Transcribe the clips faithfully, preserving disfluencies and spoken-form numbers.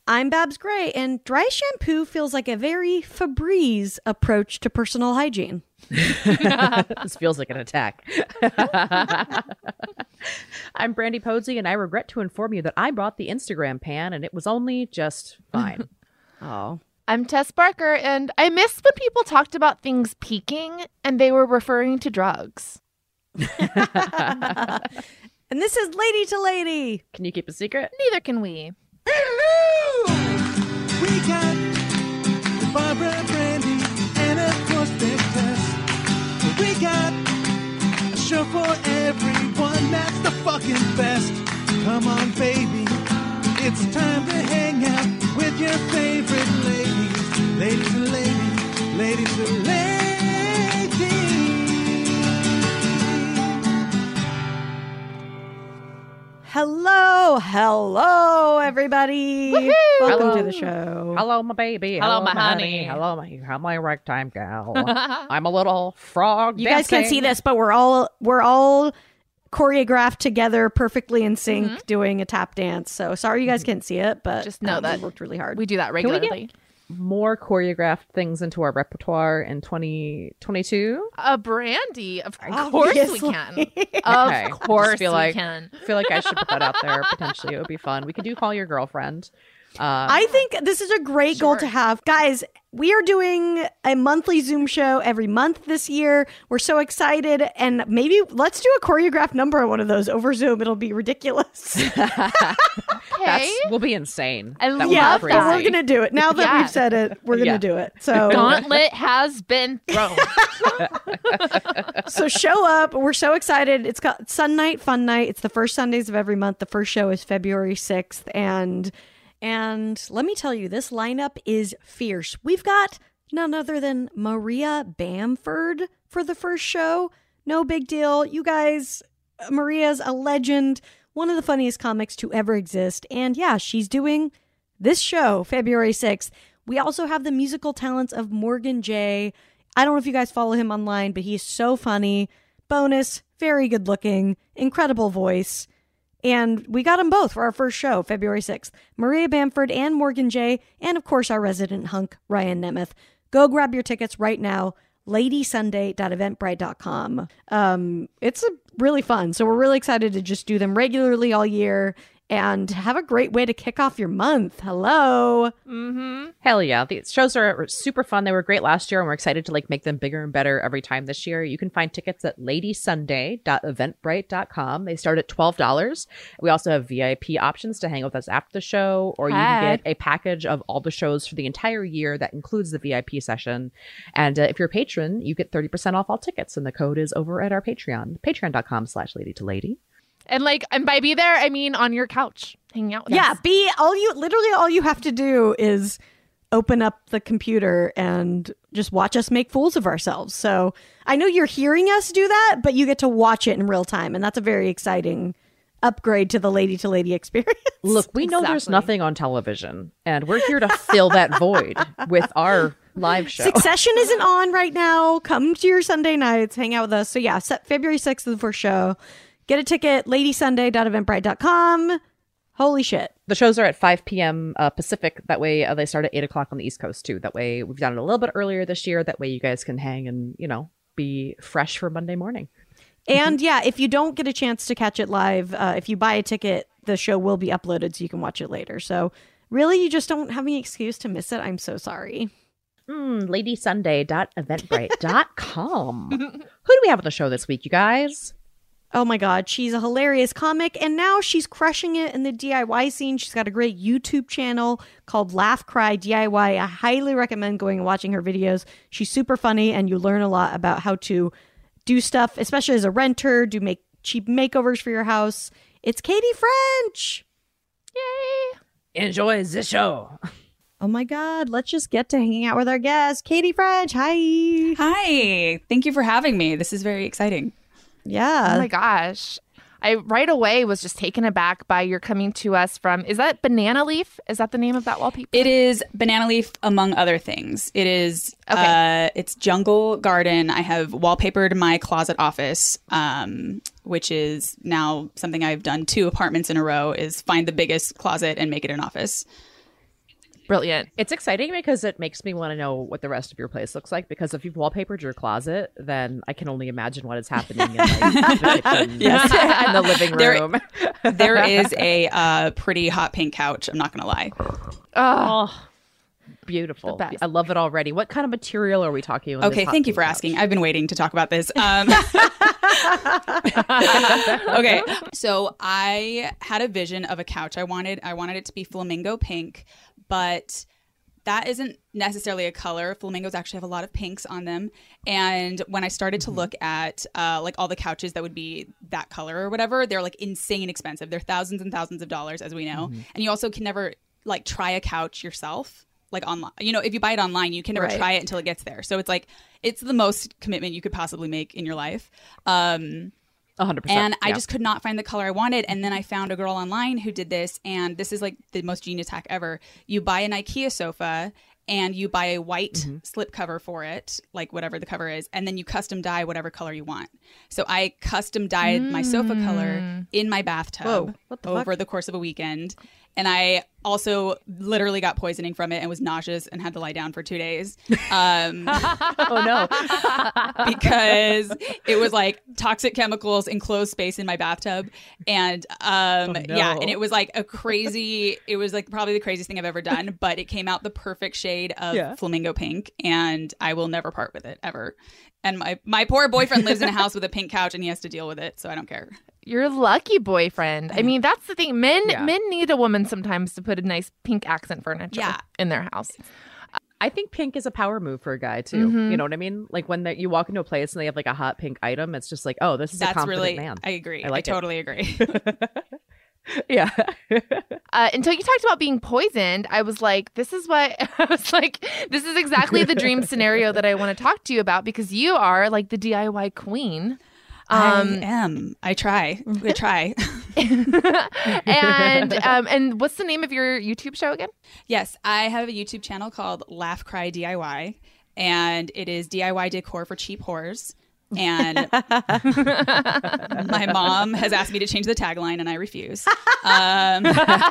I'm Babs Gray, and dry shampoo feels like a very Febreze approach to personal hygiene. This feels like an attack. I'm Brandy Posey, and I regret to inform you that I bought the Instagram pan, and it was only just fine. Oh. I'm Tess Barker, and I missed when people talked about things peaking, and they were referring to drugs. And this is Lady to Lady. Can you keep a secret? Neither can we. Hello! We got Barbara, Brandy, and of course Big Tess. We got a show for everyone that's the fucking best. Come on, baby. It's time to hang out with your favorite ladies. Ladies and ladies, ladies and ladies. Hello, hello, everybody. Woohoo! Welcome Hello. to the show. Hello, my baby. Hello, my honey. Hello, my, hello, my ragtime gal. I'm a little frog You guys can't dancing. see this, but we're all we're all choreographed together perfectly in sync Mm-hmm. doing a tap dance. So sorry you guys can't see it, but Just know um, that we worked really hard. We do that we get- regularly. More choreographed things into our repertoire in twenty twenty-two. A Brandy, of course we can. Okay. Of course Just feel we like- can. I feel like I should put that out there. Potentially, it would be fun. We could do Call Your Girlfriend. Uh, I think this is a great goal Sure. to have. Guys, we are doing a monthly Zoom show every month this year. We're so excited. And maybe let's do a choreographed number on one of those over Zoom. It'll be ridiculous. Okay. that's will be insane. I That would be yeah, love but crazy. we're going to do it. Now that Yeah. we've said it, we're going to Yeah. do it. So, Gauntlet has been thrown. so show up. We're so excited. It's got Sun Night, Fun Night. It's the first Sundays of every month. The first show is February sixth. And And let me tell you, this lineup is fierce. We've got none other than Maria Bamford for the first show. No big deal. You guys, Maria's a legend, one of the funniest comics to ever exist. And yeah, she's doing this show, February sixth. We also have the musical talents of Morgan J. I don't know if you guys follow him online, but he's so funny. Bonus, very good looking, incredible voice. And we got them both for our first show, February sixth. Maria Bamford and Morgan J. And, of course, our resident hunk, Ryan Nemeth. Go grab your tickets right now, lady sunday dot eventbrite dot com. Um, it's a really fun. So we're really excited to just do them regularly all year and have a great way to kick off your month. Hello. Mm-hmm. Hell yeah. The shows are super fun. They were great last year, and we're excited to like make them bigger and better every time this year. You can find tickets at lady sunday dot eventbrite dot com. They start at twelve dollars. We also have V I P options to hang with us after the show, or you can Heck. get a package of all the shows for the entire year that includes the V I P session. And uh, if you're a patron, you get thirty percent off all tickets, and the code is over at our Patreon, patreon dot com slash lady to lady. And like, and by be there, I mean on your couch, hanging out with Yeah, us. be all you literally all you have to do is open up the computer and just watch us make fools of ourselves. So I know you're hearing us do that, but you get to watch it in real time, and that's a very exciting upgrade to the lady to lady experience. Look, we know there's Exactly. nothing on television, and we're here to fill that void with our live show. Succession isn't on right now. Come to your Sunday nights, hang out with us. So yeah, set February sixth is the first show. Get a ticket, lady sunday dot eventbrite dot com. Holy shit. The shows are at five p.m. Uh, Pacific. That way uh, they start at eight o'clock on the East Coast, too. That way we've done it a little bit earlier this year. That way you guys can hang and, you know, be fresh for Monday morning. And yeah, if you don't get a chance to catch it live, uh, if you buy a ticket, the show will be uploaded so you can watch it later. So really, you just don't have any excuse to miss it. I'm so sorry. Mm, lady sunday dot eventbrite dot com. Who do we have on the show this week, you guys? Oh my God, she's a hilarious comic, and now she's crushing it in the D I Y scene. She's got a great YouTube channel called Laugh Cry D I Y. I highly recommend going and watching her videos. She's super funny, and you learn a lot about how to do stuff, especially as a renter, do make cheap makeovers for your house. It's Katie French. Yay! Enjoy the show. Oh my God, let's just get to hanging out with our guest, Katie French. Hi. Hi. Thank you for having me. This is very exciting. Yeah. Oh my gosh. I right away was just taken aback by your coming to us from, is that Banana Leaf? Is that the name of that wallpaper? It is Banana Leaf, among other things. It is, Okay. uh, it's Jungle Garden. I have wallpapered my closet office, um, which is now something I've done two apartments in a row, is find the biggest closet and make it an office. Brilliant. It's exciting because it makes me want to know what the rest of your place looks like. Because if you've wallpapered your closet, then I can only imagine what is happening in like, the kitchen Yes. and the living There- room. There is a uh, pretty hot pink couch. I'm not going to lie. Oh, Oh, beautiful. The best. I love it already. What kind of material are we talking about? Okay, thank you for asking. I've been waiting to talk about this. Um, okay, so I had a vision of a couch I wanted. I wanted it to be flamingo pink, but that isn't necessarily a color. Flamingos actually have a lot of pinks on them. And when I started to look at uh, like all the couches that would be that color or whatever, they're like insane expensive. They're thousands and thousands of dollars, as we know. Mm-hmm. And you also can never like try a couch yourself. Like online, you know, if you buy it online, you can never Right. try it until it gets there. So it's like, it's the most commitment you could possibly make in your life. Um, one hundred percent. and I yeah. just could not find the color I wanted. And then I found a girl online who did this. And this is like the most genius hack ever. You buy an IKEA sofa and you buy a white Mm-hmm. slip cover for it, like whatever the cover is. And then you custom dye whatever color you want. So I custom dyed my sofa color in my bathtub Whoa, what the over fuck? the course of a weekend. And I also literally got poisoning from it and was nauseous and had to lie down for two days. Um, oh no. because it was like toxic chemicals, enclosed space in my bathtub. And um, Oh, no. yeah, and it was like a crazy, it was like probably the craziest thing I've ever done, but it came out the perfect shade of Yeah. flamingo pink. And I will never part with it ever. And my, my poor boyfriend lives in a house with a pink couch and he has to deal with it. So I don't care. you're a lucky boyfriend. I mean, that's the thing. Men Yeah. men need a woman sometimes to put a nice pink accent furniture Yeah. in their house. I think pink is a power move for a guy too. Mm-hmm. You know what I mean? Like when they, you walk into a place and they have like a hot pink item, it's just like, oh, this is a That's confident really, man. I agree. I I, like it. totally agree. yeah. Uh, until you talked about being poisoned, I was like, this is what I was like, this is exactly the dream scenario that I want to talk to you about because you are like the D I Y queen. Um, I am. I try. I try. and um, and what's the name of your YouTube show again? Yes, I have a YouTube channel called Laugh Cry D I Y, and it is D I Y decor for cheap whores. And my mom has asked me to change the tagline, and I refuse. Um,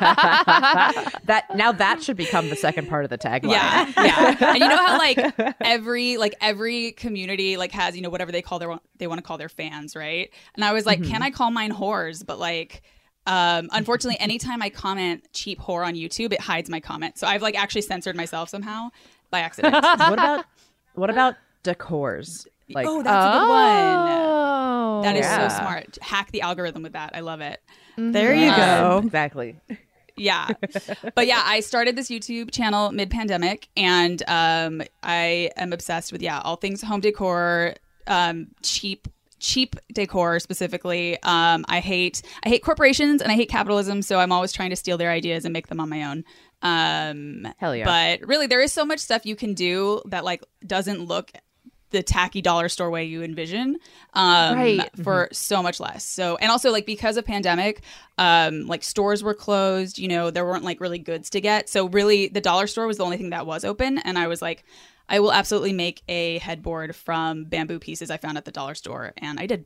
That now that should become the second part of the tagline. yeah, yeah. And you know how like every like every community like has you know whatever they call their they want to call their fans, right? And I was like, can I call mine whores? But like. Um, unfortunately, anytime I comment cheap whore on YouTube, it hides my comment. So I've like actually censored myself somehow by accident. What about what about decors? Like Oh, that's a good one. Oh, That is Yeah. so smart. Hack the algorithm with that. I love it. There you Um, go. exactly. Yeah. But yeah, I started this YouTube channel mid-pandemic, and um, I am obsessed with, yeah, all things home decor, um, cheap cheap decor specifically. Um, I hate I hate corporations and I hate capitalism, so I'm always trying to steal their ideas and make them on my own. Um, Hell yeah. But really, there is so much stuff you can do that like doesn't look the tacky dollar store way you envision um Right. for so much less. So, and also like because of pandemic, um like stores were closed, you know, there weren't like really goods to get. So really the dollar store was the only thing that was open, and I was like, I will absolutely make a headboard from bamboo pieces I found at the dollar store, and I did.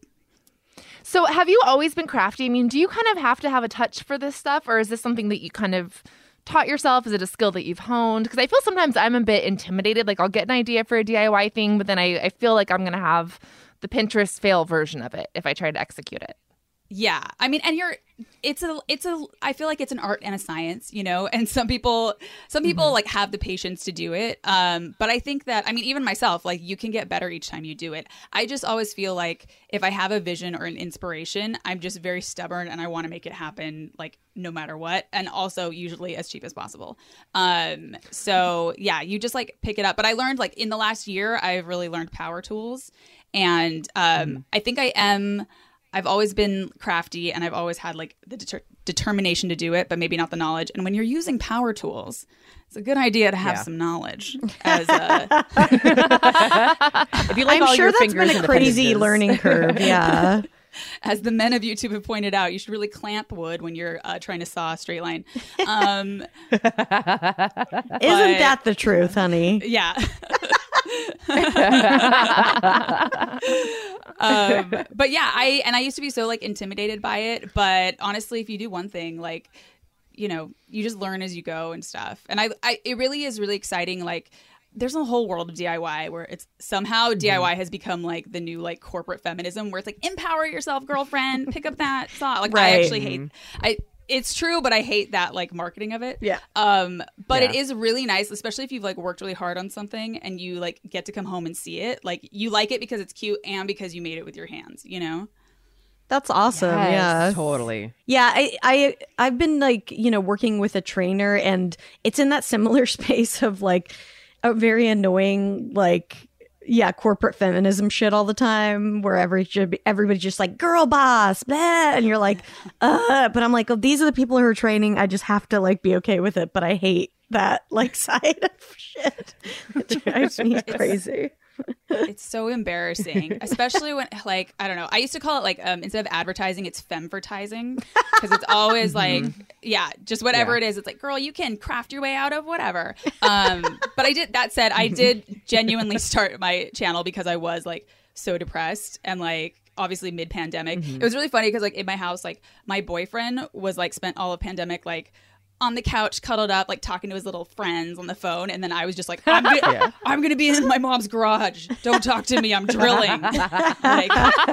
So have you always been crafty? I mean, do you kind of have to have a touch for this stuff, or is this something that you kind of taught yourself? Is it a skill that you've honed? Because I feel sometimes I'm a bit intimidated. Like I'll get an idea for a D I Y thing, but then I, I feel like I'm going to have the Pinterest fail version of it if I try to execute it. Yeah. I mean, and you're, it's a, it's a, I feel like it's an art and a science, you know, and some people, some people like have the patience to do it. Um, but I think that, I mean, even myself, like you can get better each time you do it. I just always feel like if I have a vision or an inspiration, I'm just very stubborn and I want to make it happen like no matter what. And also usually as cheap as possible. Um, so yeah, you just like pick it up. But I learned like in the last year, I've really learned power tools. And um, I think I am, I've always been crafty and I've always had like the deter- determination to do it, but maybe not the knowledge. And when you're using power tools, it's a good idea to have Yeah. some knowledge. As a, If you like I'm all sure your that's fingers been in a the crazy appendages. learning curve. Yeah. as the men of YouTube have pointed out, you should really clamp wood when you're uh, trying to saw a straight line. Um, Isn't that the truth, honey? yeah. um, but yeah, I and I used to be so like intimidated by it. But honestly, if you do one thing, like you know, you just learn as you go and stuff. And I, I it really is really exciting. Like, there's a whole world of D I Y where it's somehow D I Y has become like the new like corporate feminism, where it's like, empower yourself, girlfriend, pick up that saw. Like, Right. I actually hate, I, it's true, but I hate that like marketing of it. Yeah. Um, but Yeah. it is really nice, especially if you've like worked really hard on something and you like get to come home and see it. Like, you like it because it's cute and because you made it with your hands, you know? That's awesome. Yes. Yeah. Totally. Yeah, I, I I've been like, you know, working with a trainer, and it's in that similar space of like a very annoying, like, yeah, corporate feminism shit all the time, where every everybody's just like girl boss, blah, and you're like, uh but I'm like, oh, these are the people who are training. I just have to like be okay with it. But I hate that like side of shit. It drives me crazy. It's so embarrassing, especially when, like, I don't know. I used to call it like, um, instead of advertising, it's femvertising, because it's always like, yeah, just whatever Yeah. it is. It's like, girl, you can craft your way out of whatever. Um, but I did. That said, I did genuinely start my channel because I was like so depressed and like obviously mid pandemic. It was really funny because like in my house, like my boyfriend was like spent all of pandemic like on the couch, cuddled up, like talking to his little friends on the phone, and then I was just like, I'm gonna, Yeah. I'm gonna be in my mom's garage. Don't talk to me. I'm drilling. Like,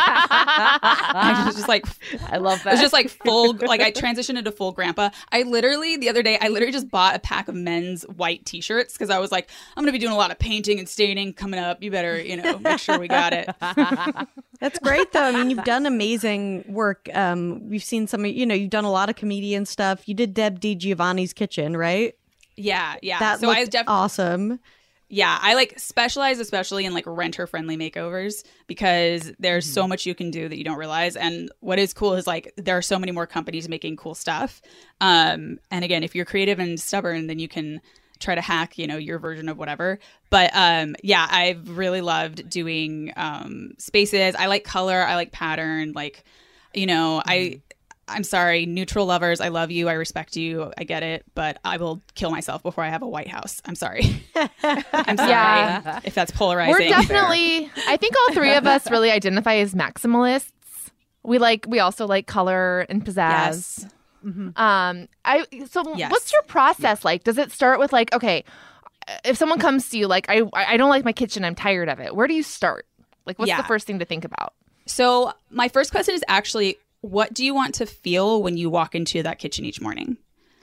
I was just like, I love I that. was just like full, like I transitioned into full grandpa. I literally the other day, I literally just bought a pack of men's white T-shirts because I was like, I'm gonna be doing a lot of painting and staining coming up. You better, you know, make sure we got it. That's great, though. I mean, you've done amazing work. Um, we've seen some, of- you know, you've done a lot of comedian stuff. You did Deb D. Giovanni's Kitchen, right? Yeah, yeah. That so I looked definitely. awesome. Yeah, I like specialize especially in like renter friendly makeovers because there's so much you can do that you don't realize. And what is cool is like there are so many more companies making cool stuff. Um, and again, if you're creative and stubborn, then you can try to hack, you know, your version of whatever. But um, yeah, I've really loved doing um, spaces. I like color. I like pattern. Like, you know, I. I'm sorry, neutral lovers. I love you. I respect you. I get it. But I will kill myself before I have a White House. I'm sorry. I'm sorry Yeah. if that's polarizing. We're definitely, I think all three of us really identify as maximalists. We like, we also like color and pizzazz. Yes. Um, I so Yes. what's your process like? Does it start with like, okay, if someone comes to you like, I I don't like my kitchen, I'm tired of it. Where do you start? Like, what's Yeah. the first thing to think about? So my first question is actually, what do you want to feel when you walk into that kitchen each morning?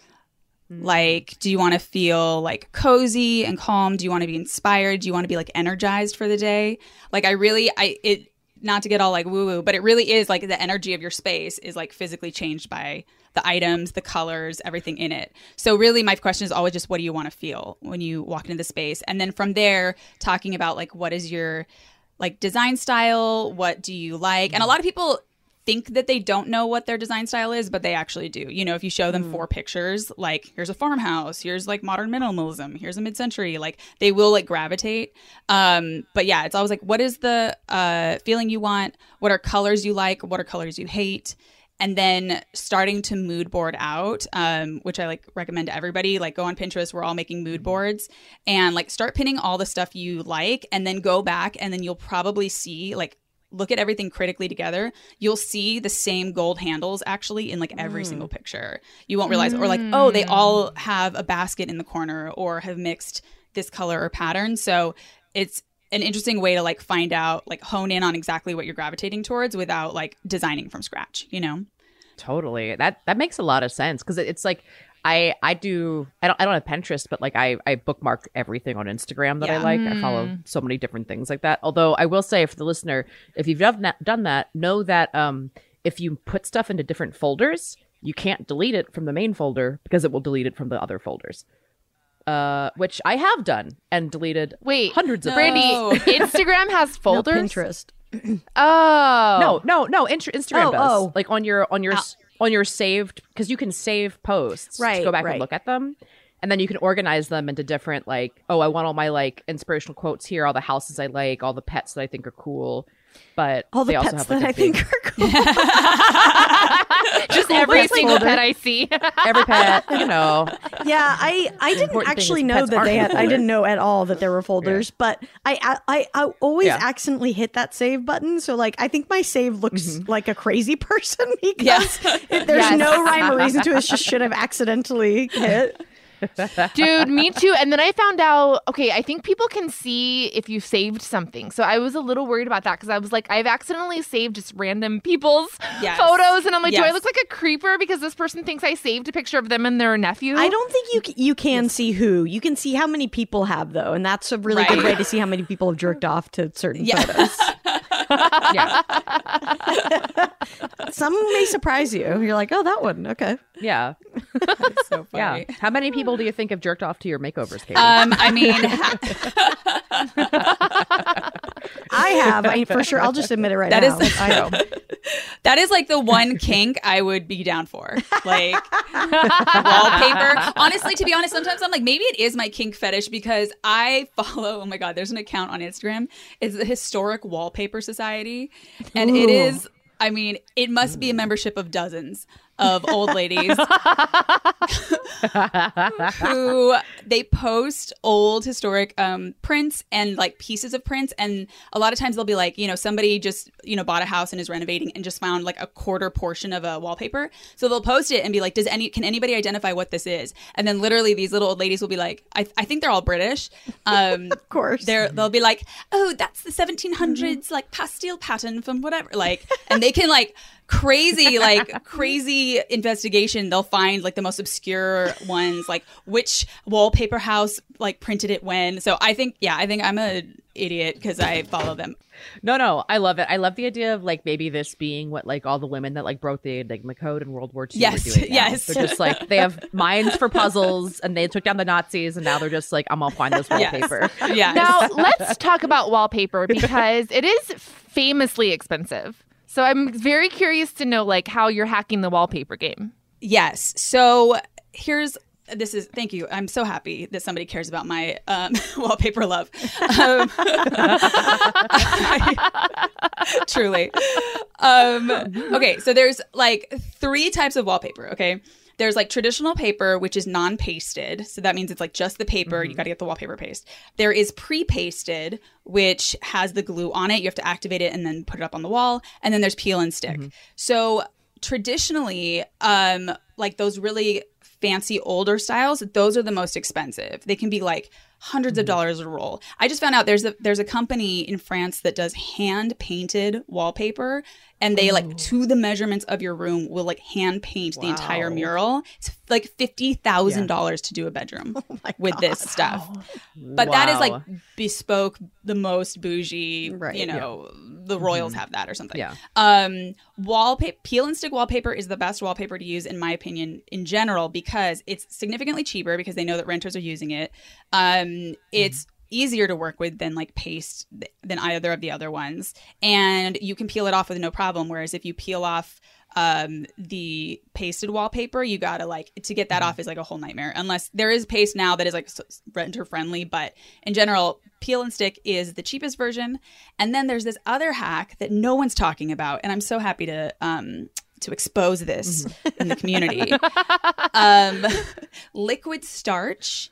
Like, do you want to feel like cozy and calm? Do you want to be inspired? Do you want to be like energized for the day? Like, I really, I, it, not to get all like woo woo, but it really is like the energy of your space is like physically changed by the items, the colors, everything in it. So really my question is always just, what do you want to feel when you walk into the space? And then from there, talking about like, what is your like design style? What do you like? And a lot of people think that they don't know what their design style is, but they actually do. You know, if you show them four pictures, like here's a farmhouse, here's like modern minimalism, here's a mid-century, like they will like gravitate. Um, but yeah, it's always like, what is the uh, feeling you want? What are colors you like? What are colors you hate? And then starting to mood board out, um, which I like recommend to everybody. Like go on Pinterest, we're all making mood boards, and like start pinning all the stuff you like, and then go back, and then you'll probably see like look at everything critically together. You'll see the same gold handles actually in like every single picture. You won't realize, or like, oh, they all have a basket in the corner, or have mixed this color or pattern. So it's an interesting way to like find out, like hone in on exactly what you're gravitating towards without like designing from scratch, you know? Totally. That that makes a lot of sense because it's like I I do I don't I don't have Pinterest, but like I I bookmark everything on Instagram that I Yeah. like. I follow so many different things like that. Although I will say for the listener, if you've done that, done that, know that um if you put stuff into different folders, you can't delete it from the main folder because it will delete it from the other folders. Uh, which I have done and deleted Wait, hundreds of Brandy, No. Instagram has No, folders. Pinterest. Oh, No, no, no. Inst- Instagram Oh, does. oh. Like on your on your s on your saved, because you can save posts Right, to go back right. and look at them, and then you can organize them into different like, oh, I want all my like inspirational quotes here, all the houses I like, all the pets that I think are cool. But All the they also pets have like that a I big, think are cool. Just every pets single folder. pet I see. every pet, you know. Yeah, I, I didn't important thing actually is know pets that aren't they in a had. I folder. didn't know at all that there were folders, but I I, I, I always Yeah. accidentally hit that save button. So like, I think my save looks Mm-hmm. like a crazy person because Yeah. it- there's Yes. no rhyme or reason to it. It's just should have accidentally hit. Dude, me too. And then I found out, okay, I think people can see if you saved something. So I was a little worried about that because I was like, I've accidentally saved just random people's Yes. photos. And I'm like, do I Yes. look like a creeper because this person thinks I saved a picture of them and their nephew? I don't think you c- you can see who. You can see how many people have though, and that's a really good Right. way to see how many people have jerked off to certain Yeah. photos. Yeah. Some may surprise you. You're like, oh, that one. Okay. Yeah. So Yeah. funny. How many people do you think have jerked off to your makeovers, Katie? Um, I mean, I have. I, for sure. I'll just admit it right That now. is- I know. that is like the one kink I would be down for. Like wallpaper. Honestly, to be honest, sometimes I'm like, maybe it is my kink fetish because I follow, oh my God, there's an account on Instagram. It's the Historic Wallpaper Society. And it Ooh. is, I mean, it must be a membership of dozens of old ladies who they post old historic um, prints and like pieces of prints. And a lot of times they'll be like, you know, somebody just, you know, bought a house and is renovating and just found like a quarter portion of a wallpaper. So they'll post it and be like, does any, can anybody identify what this is? And then literally these little old ladies will be like, I, I think they're all British. Um, Of course. they're, they'll be like, oh, that's the seventeen hundreds like pastille pattern from whatever. Like, and they can like, crazy like crazy investigation. They'll find like the most obscure ones, like which wallpaper house like printed it when. So I think yeah I think I'm a idiot because I follow them. No, no, I love it. I love the idea of like maybe this being what like all the women that like broke the Enigma code in World War Two Yes, were doing. Now. yes. They're just like they have minds for puzzles, and they took down the Nazis, and now they're just like, I'm gonna find this Yes. wallpaper. Yeah. Now, let's talk about wallpaper because it is famously expensive. So I'm very curious to know like how you're hacking the wallpaper game. Yes. So here's this is thank you. I'm so happy that somebody cares about my um, wallpaper love. Um, truly. Um, okay, so there's like three types of wallpaper. Okay. There's like traditional paper, which is non-pasted. So that means it's like just the paper. You got to get the wallpaper paste. There is pre-pasted, which has the glue on it. You have to activate it and then put it up on the wall. And then there's peel and stick. So traditionally, um, like those really fancy older styles, those are the most expensive. They can be like hundreds of dollars a roll. I just found out there's a there's a company in France that does hand painted wallpaper, and they like to the measurements of your room will like hand paint the entire Wow. mural. It's like fifty thousand dollars to do a bedroom with this stuff. But that is Wow. like bespoke, the most bougie, Right, you know, the royals have that or something. Yeah. Um, wallpaper, peel and stick wallpaper is the best wallpaper to use, in my opinion, in general, because it's significantly cheaper because they know that renters are using it. Um, it's easier to work with than like paste th- than either of the other ones, and you can peel it off with no problem. Whereas if you peel off um the pasted wallpaper, you gotta like to get that off is like a whole nightmare, unless there is paste now that is like s- renter friendly. But in general, peel and stick is the cheapest version. And then there's this other hack that no one's talking about, and I'm so happy to um to expose this in the community. um liquid starch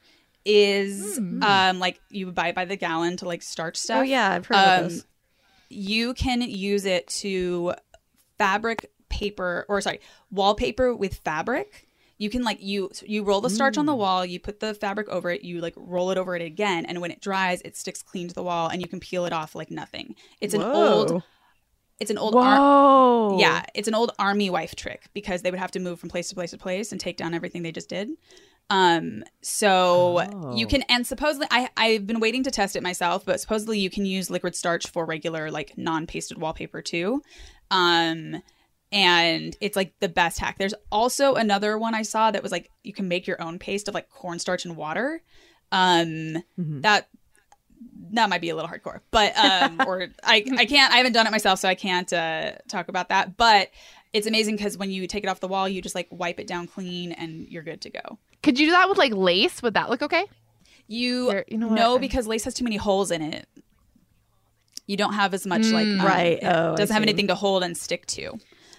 is um like you buy it by the gallon to like starch stuff. Oh yeah, I've heard of Um, this. You can use it to fabric paper or sorry wallpaper with fabric. You can like you you roll the starch on the wall, you put the fabric over it, you like roll it over it again, and when it dries it sticks clean to the wall and you can peel it off like nothing. It's an old Whoa. it's an old ar- Whoa. yeah, it's an old army wife trick because they would have to move from place to place to place and take down everything they just did. Um, so Oh. you can, and supposedly I, I've been waiting to test it myself, but supposedly you can use liquid starch for regular, like non-pasted wallpaper too. Um, and it's like the best hack. There's also another one I saw that was like, you can make your own paste of like cornstarch and water. Um, that, that might be a little hardcore, but, um, or I, I can't, I haven't done it myself, so I can't, uh, talk about that, but it's amazing because when you take it off the wall, you just like wipe it down clean and you're good to go. Could you do that with like lace? Would that look okay? You, There- you know what? no, I'm- because lace has too many holes in it. You don't have as much like um, Right. It Oh, I doesn't have see. anything to hold and stick to.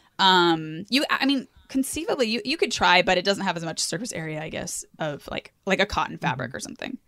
Um, you, I mean, conceivably, you you could try, but it doesn't have as much surface area, I guess, of like like a cotton fabric or something.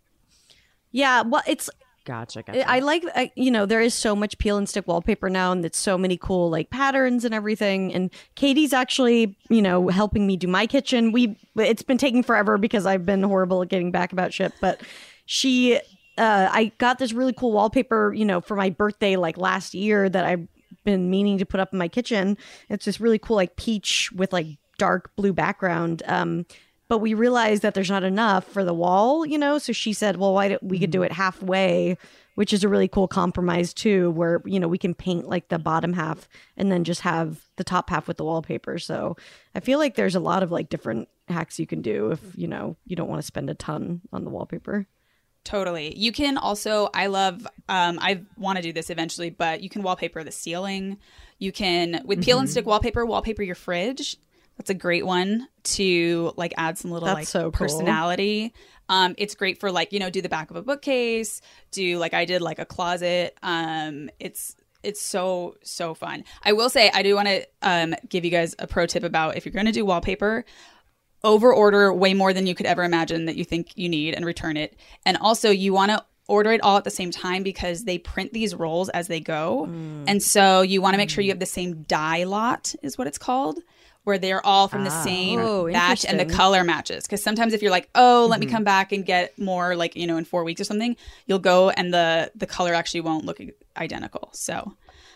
Yeah, well, it's Gotcha. gotcha. I like I, you know there is so much peel and stick wallpaper now, and it's so many cool like patterns and everything. And Katie's actually you know helping me do my kitchen. We it's been taking forever because I've been horrible at getting back about shit, but she uh, I got this really cool wallpaper you know for my birthday like last year that I've been meaning to put up in my kitchen. It's this really cool like peach with like dark blue background. Um, But we realized that there's not enough for the wall, you know? So she said, well, why don't we could do it halfway, which is a really cool compromise too, where, you know, we can paint like the bottom half and then just have the top half with the wallpaper. So I feel like there's a lot of like different hacks you can do if, you know, you don't want to spend a ton on the wallpaper. Totally. You can also, I love, um, I want to do this eventually, but you can wallpaper the ceiling. You can, with peel and stick wallpaper, wallpaper your fridge. That's a great one to like add some little That's like so cool. personality. Um, it's great for like, you know, do the back of a bookcase, do like I did like a closet. Um, it's it's so, so fun. I will say I do want to um, give you guys a pro tip about if you're going to do wallpaper, over order way more than you could ever imagine that you think you need and return it. And also you want to order it all at the same time because they print these rolls as they go. Mm. And so you want to make sure you have the same dye lot is what it's called, where they're all from the Ah. same Oh, batch and the interesting. color matches. Because sometimes if you're like, oh, let me come back and get more like, you know, in four weeks or something, you'll go and the the color actually won't look identical. So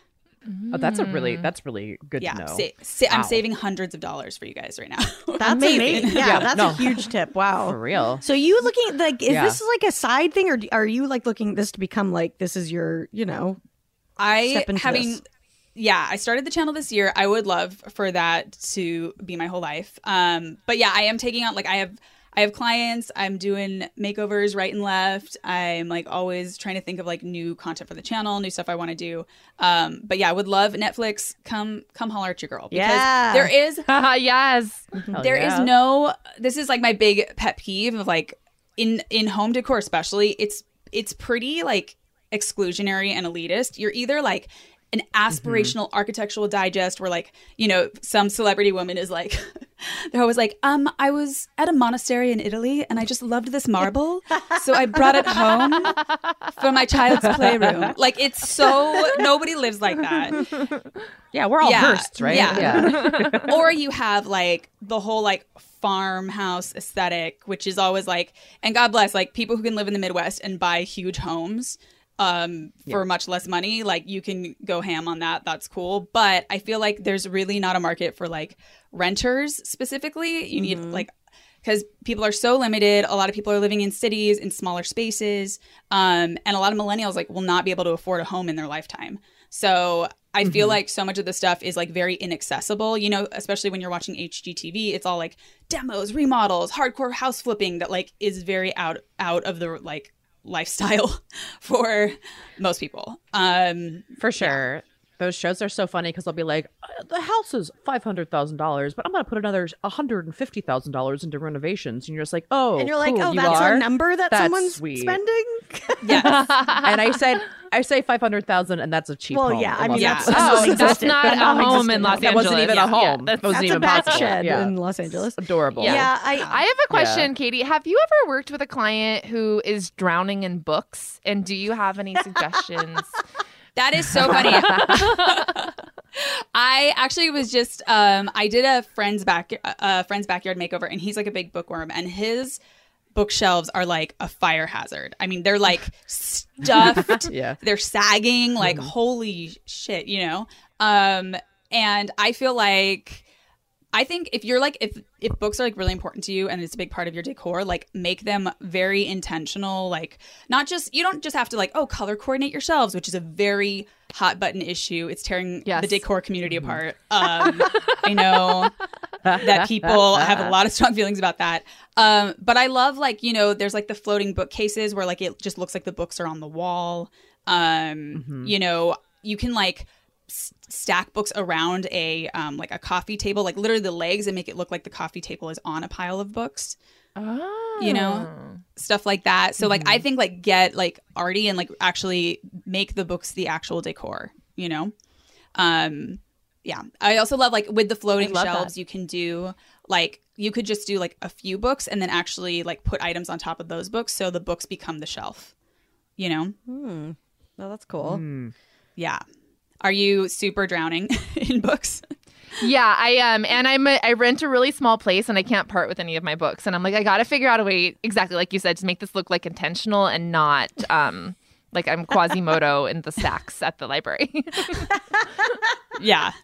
Oh, that's a really that's really good yeah, to know. sa- sa- I'm Wow. saving hundreds of dollars for you guys right now. That's amazing. Yeah, Yeah, that's no. a huge tip. Wow. For real. So you looking like, is Yeah. this like a side thing or do- are you like looking this to become like, this is your, you know, I Step into having this. yeah, I started the channel this year. I would love for that to be my whole life. Um, but yeah, I am taking on like I have I have clients. I'm doing makeovers right and left. I'm like always trying to think of like new content for the channel, new stuff I want to do. Um, but yeah, I would love Netflix. Come come holler at your girl because Yeah. there is yes. Hell there is yeah. no this is like my big pet peeve of like in in home decor especially it's it's pretty like exclusionary and elitist. You're either like an aspirational architectural digest where like you know some celebrity woman is like they're always like um I was at a monastery in Italy and I just loved this marble so I brought it home for my child's playroom. Like it's so nobody lives like that. Yeah, we're all Yeah, Hearsts, right? yeah. Or you have like the whole like farmhouse aesthetic, which is always like, and God bless like people who can live in the Midwest and buy huge homes um, for much less money. Like you can go ham on that. That's cool. But I feel like there's really not a market for like renters specifically. You need like, because people are so limited. A lot of people are living in cities in smaller spaces. Um, and a lot of millennials like will not be able to afford a home in their lifetime. So I feel like so much of the stuff is like very inaccessible, you know, especially when you're watching H G T V. It's all like demos, remodels, hardcore house flipping that like is very out out of the like lifestyle for most people. Um, For sure. Those shows are so funny because they'll be like, "Uh, the house is five hundred thousand dollars, but I'm going to put another one hundred fifty thousand dollars into renovations. And you're just like, oh, and you're like, cool, oh, you that's are? a number that That's someone's sweet. spending? yes. And I said, I say five hundred thousand and that's a cheap Well, home. yeah, I in mean, Los that's- Angeles. Oh, non-existent. that's not That's a home non-existent. in Los That Angeles. wasn't even Yeah, a home. yeah, That that's- wasn't That's a even back possible. shed Yeah. in Los Angeles. Adorable. Yeah. Yeah, I, I have a question, Katie. Have you ever worked with a client who is drowning in books? And do you have any suggestions? That is so funny. I actually was just um I did a friend's back uh friend's backyard makeover and he's like a big bookworm and his bookshelves are like a fire hazard. I mean, they're like stuffed. Yeah. They're sagging like holy shit, you know. Um and I feel like I think if you're like if if books are like really important to you and it's a big part of your decor, like make them very intentional. Like not just you don't just have to like oh color coordinate your shelves, which is a very hot button issue. It's tearing Yes. the decor community apart. Um, I know that people have a lot of strong feelings about that. Um, but I love like you know there's like the floating bookcases where like it just looks like the books are on the wall. Um, You know you can like stack books around a um like a coffee table, like literally the legs, and make it look like the coffee table is on a pile of books, Oh. you know, stuff like that. So like I think like get like arty and like actually make the books the actual decor, you know? Um, yeah. I also love like with the floating love shelves, that. you can do like, you could just do like a few books and then actually like put items on top of those books. So the books become the shelf, you know? Hmm. Well, that's cool. Yeah. Are you super drowning in books? Yeah, I am, um, and I'm a, I rent a really small place, and I can't part with any of my books. And I'm like, I got to figure out a way, exactly like you said, to make this look like intentional and not um like I'm Quasimodo in the stacks at the library. Yeah.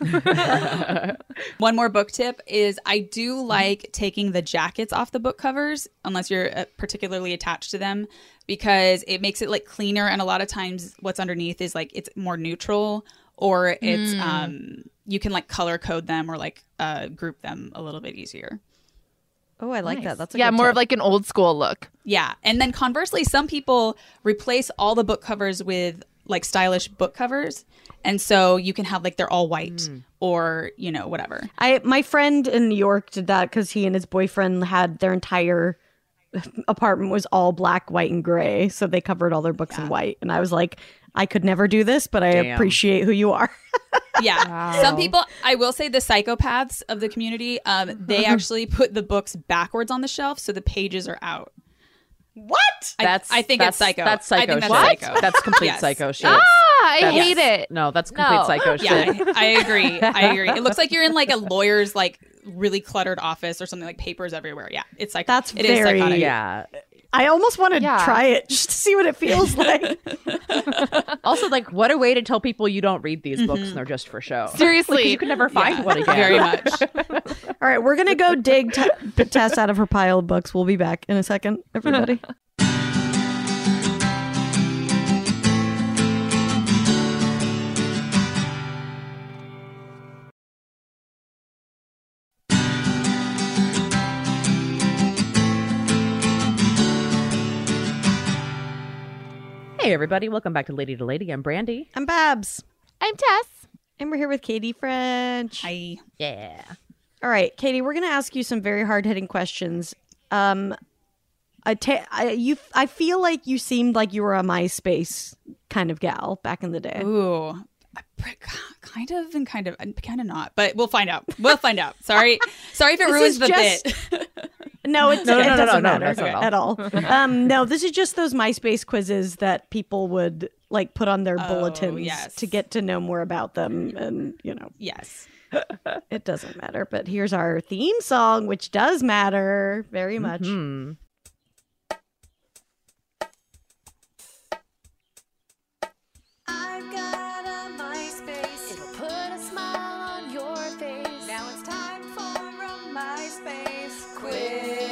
One more book tip is I do like taking the jackets off the book covers, unless you're uh, particularly attached to them, because it makes it like cleaner. And a lot of times what's underneath is like it's more neutral, or it's Mm. um you can like color code them or like uh group them a little bit easier. Oh, I like Nice. that. That's a yeah, good more tip. of like an old school look. Yeah. And then conversely, some people replace all the book covers with like stylish book covers. And so you can have like they're all white or, you know, whatever. I my friend in New York did that because he and his boyfriend had their entire apartment was all black, white, and gray. So they covered all their books in white. And I was like, I could never do this, but I Damn. appreciate who you are. Yeah. Wow. Some people, I will say the psychopaths of the community, um, they actually put the books backwards on the shelf so the pages are out. What? I, That's I think that's, it's psycho. That's psycho I think that's shit. psycho. That's complete Yes. psycho shit. Ah, I That's- hate it. No, that's complete No. psycho shit. Yeah, I, I agree. I agree. It looks like you're in like a lawyer's like really cluttered office or something, like papers everywhere. Yeah, it's psycho. That's it is very- psychotic. Yeah. I almost want to Yeah. try it just to see what it feels like. Also, like, what a way to tell people you don't read these books and they're just for show. Seriously. Like, 'cause you could never find Yeah, one again. very much. All right, we're going to go dig t- Tess out of her pile of books. We'll be back in a second, everybody. Hey, everybody. Welcome back to Lady to Lady. I'm Brandy. I'm Babs, I'm Tess. and we're here with Katie French. I Yeah. All right, Katie, we're going to ask you some very hard-hitting questions. Um, I, ta- I, you, I feel like you seemed like you were a MySpace kind of gal back in the day. ooh, I pre- kind of and kind of and kind of not, but we'll find out. We'll find out. Sorry, sorry if it This ruins is the just- bit. No, it's, No, no, it no, no, doesn't no, no, matter that's not at all. Um, no, this is just those MySpace quizzes that people would like put on their Oh, bulletins yes. to get to know more about them, and you know, Yes. it doesn't matter. But here's our theme song, which does matter very much. Hmm. I've got a MySpace. It'll put a smile on your face. Now it's time for a MySpace quiz.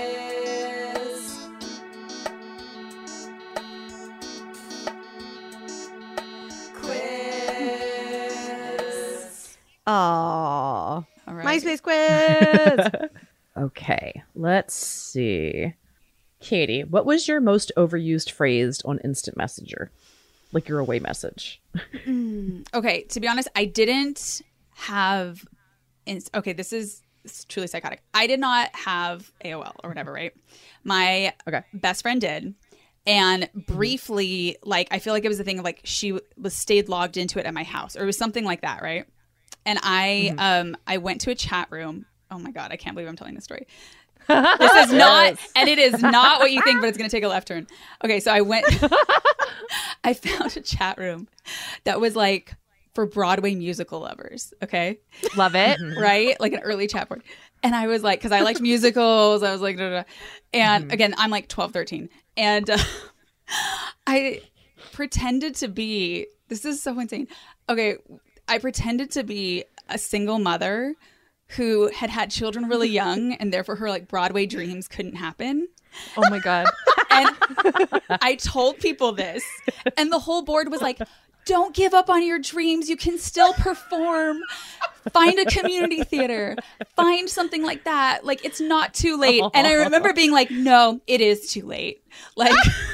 Quiz. Aww, All right. MySpace quiz. Okay. Let's see. Katie, what was your most overused phrase on Instant Messenger? Like your away message. Okay, to be honest, I didn't have. Ins- okay, this is, this is truly psychotic. I did not have A O L or whatever, right? My Okay. best friend did, and briefly, like I feel like it was a thing of like she w- was stayed logged into it at my house, or it was something like that, right? And I um I went to a chat room. Oh my god, I can't believe I'm telling this story. This is not, and it is not what you think, but it's going to take a left turn. Okay, so I went, I found a chat room that was like for Broadway musical lovers. Okay, Love it. right, like an early chat board. And I was like, because I liked musicals, I was like, da, da, da. And again, I'm like twelve, thirteen, and uh, I pretended to be. This is so insane. Okay, I pretended to be a single mother who had had children really young, and therefore her like Broadway dreams couldn't happen. Oh my God. And I told people this, and the whole board was like, don't give up on your dreams. You can still perform. Find a community theater. Find something like that. Like, it's not too late. And I remember being like, no, it is too late. Like,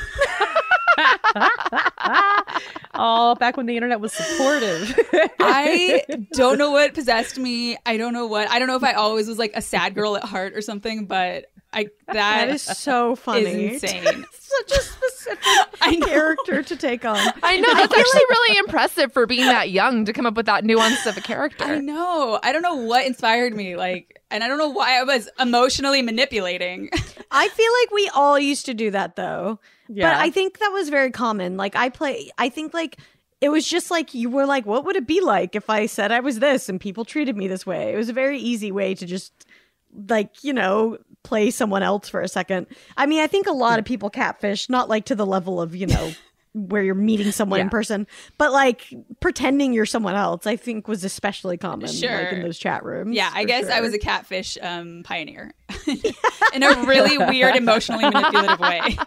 Oh, back when the internet was supportive. I don't know what possessed me. I don't know what. I don't know if I always was like a sad girl at heart or something, but I that, That is so funny. is insane. Such a specific I know. character to take on. I know that's actually really impressive for being that young to come up with that nuance of a character. I know. I don't know what inspired me. Like, and I don't know why I was emotionally manipulating. I feel like we all used to do that though. Yeah. But I think that was very common. Like I play I think like it was just like you were like, what would it be like if I said I was this and people treated me this way? It was a very easy way to just like, you know, play someone else for a second. I mean, I think a lot of people catfish, not like to the level of, you know, where you're meeting someone in Yeah. person, but like pretending you're someone else, I think was especially common Sure. like in those chat rooms. Yeah, I for guess I sure. was a catfish um, pioneer in a really weird, emotionally manipulative way.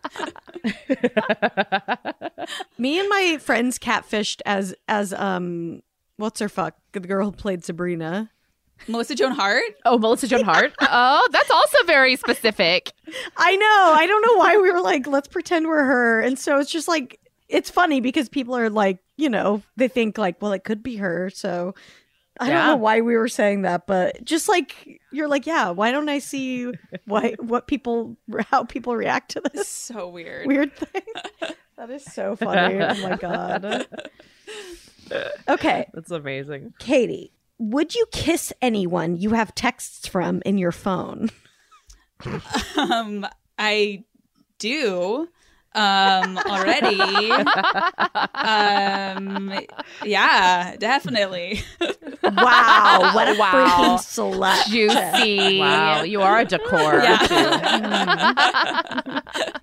Me and my friends catfished as as um what's her fuck? The girl who played Sabrina. Melissa Joan Hart? Oh, Melissa Joan Hart. Oh, that's also very specific. I know. I don't know why we were like, let's pretend we're her. And so it's just like it's funny because people are like, you know, they think like, well, it could be her. So I don't Yeah. know why we were saying that, but just like you're like, yeah, why don't I see why what people how people react to this So weird. weird thing? That is so funny. Oh my god. Okay, That's amazing. Katie, would you kiss anyone you have texts from in your phone? Um, I do um already. um, yeah, definitely. Wow, what a Wow. freaking slut. Juicy. Wow, you are a decor. Yeah.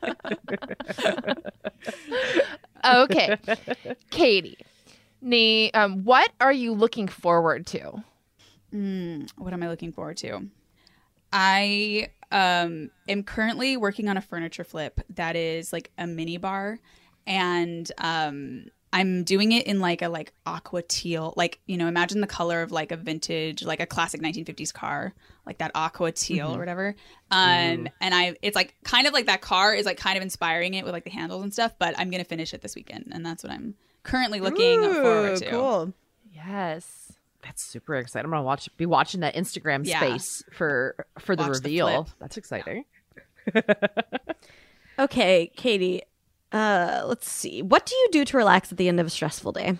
Okay. Katie, Nee, um, what are you looking forward to? Mm, what am I looking forward to? I um, am currently working on a furniture flip that is like a mini bar, and um, I'm doing it in like a like aqua teal, like, you know, imagine the color of like a vintage, like a classic nineteen fifties car, like that aqua teal or whatever. Um, and I, it's like kind of like that car is like kind of inspiring it with like the handles and stuff. But I'm gonna finish it this weekend, and that's what I'm currently looking forward to. Cool. Yes. That's super exciting. I'm gonna watch be watching that Instagram Yeah. space for for the Watch the reveal. flip. That's exciting. Okay, Katie. Uh, let's see. What do you do to relax at the end of a stressful day?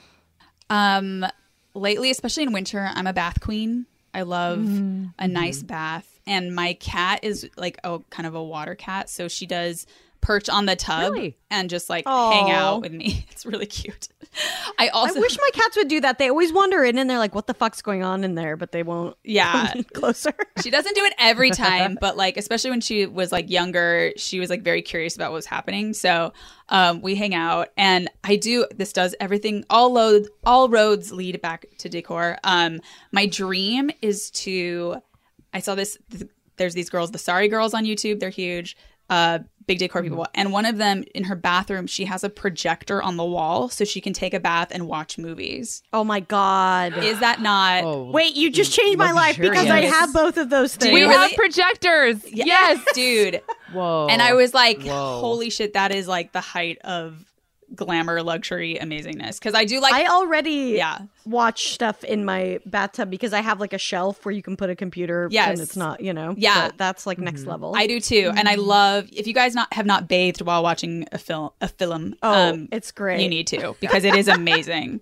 Um, lately, especially in winter, I'm a bath queen. I love Mm-hmm. a nice bath, and my cat is like a kind of a water cat, so she does perch on the tub Really? and just like Aw. hang out with me. It's really cute. I also I wish my cats would do that. They always wander in and they're like, what the fuck's going on in there? But they won't yeah. come closer. She doesn't do it every time, but like especially when she was like younger, she was like very curious about what was happening. So um, we hang out, and I do. This does everything. All roads, all roads lead back to decor. Um, my dream is to. I saw this. Th- there's these girls, the Sorry Girls on YouTube. They're huge. Uh, big decor people, and one of them in her bathroom, she has a projector on the wall so she can take a bath and watch movies. Oh my God. Is that not? Oh, Wait, you just changed my life because I luxurious. have both of those things. Do We you have really? projectors. Yes. Dude. whoa! And I was like, Whoa. holy shit, that is like the height of glamour, luxury, amazingness. Because I do like, I already yeah, watch stuff in my bathtub because I have like a shelf where you can put a computer Yes. and it's not, you know. Yeah. but that's like next level. I do too. And I love, if you guys not have not bathed while watching a film, a film, oh, um, it's great. you need to because it is amazing.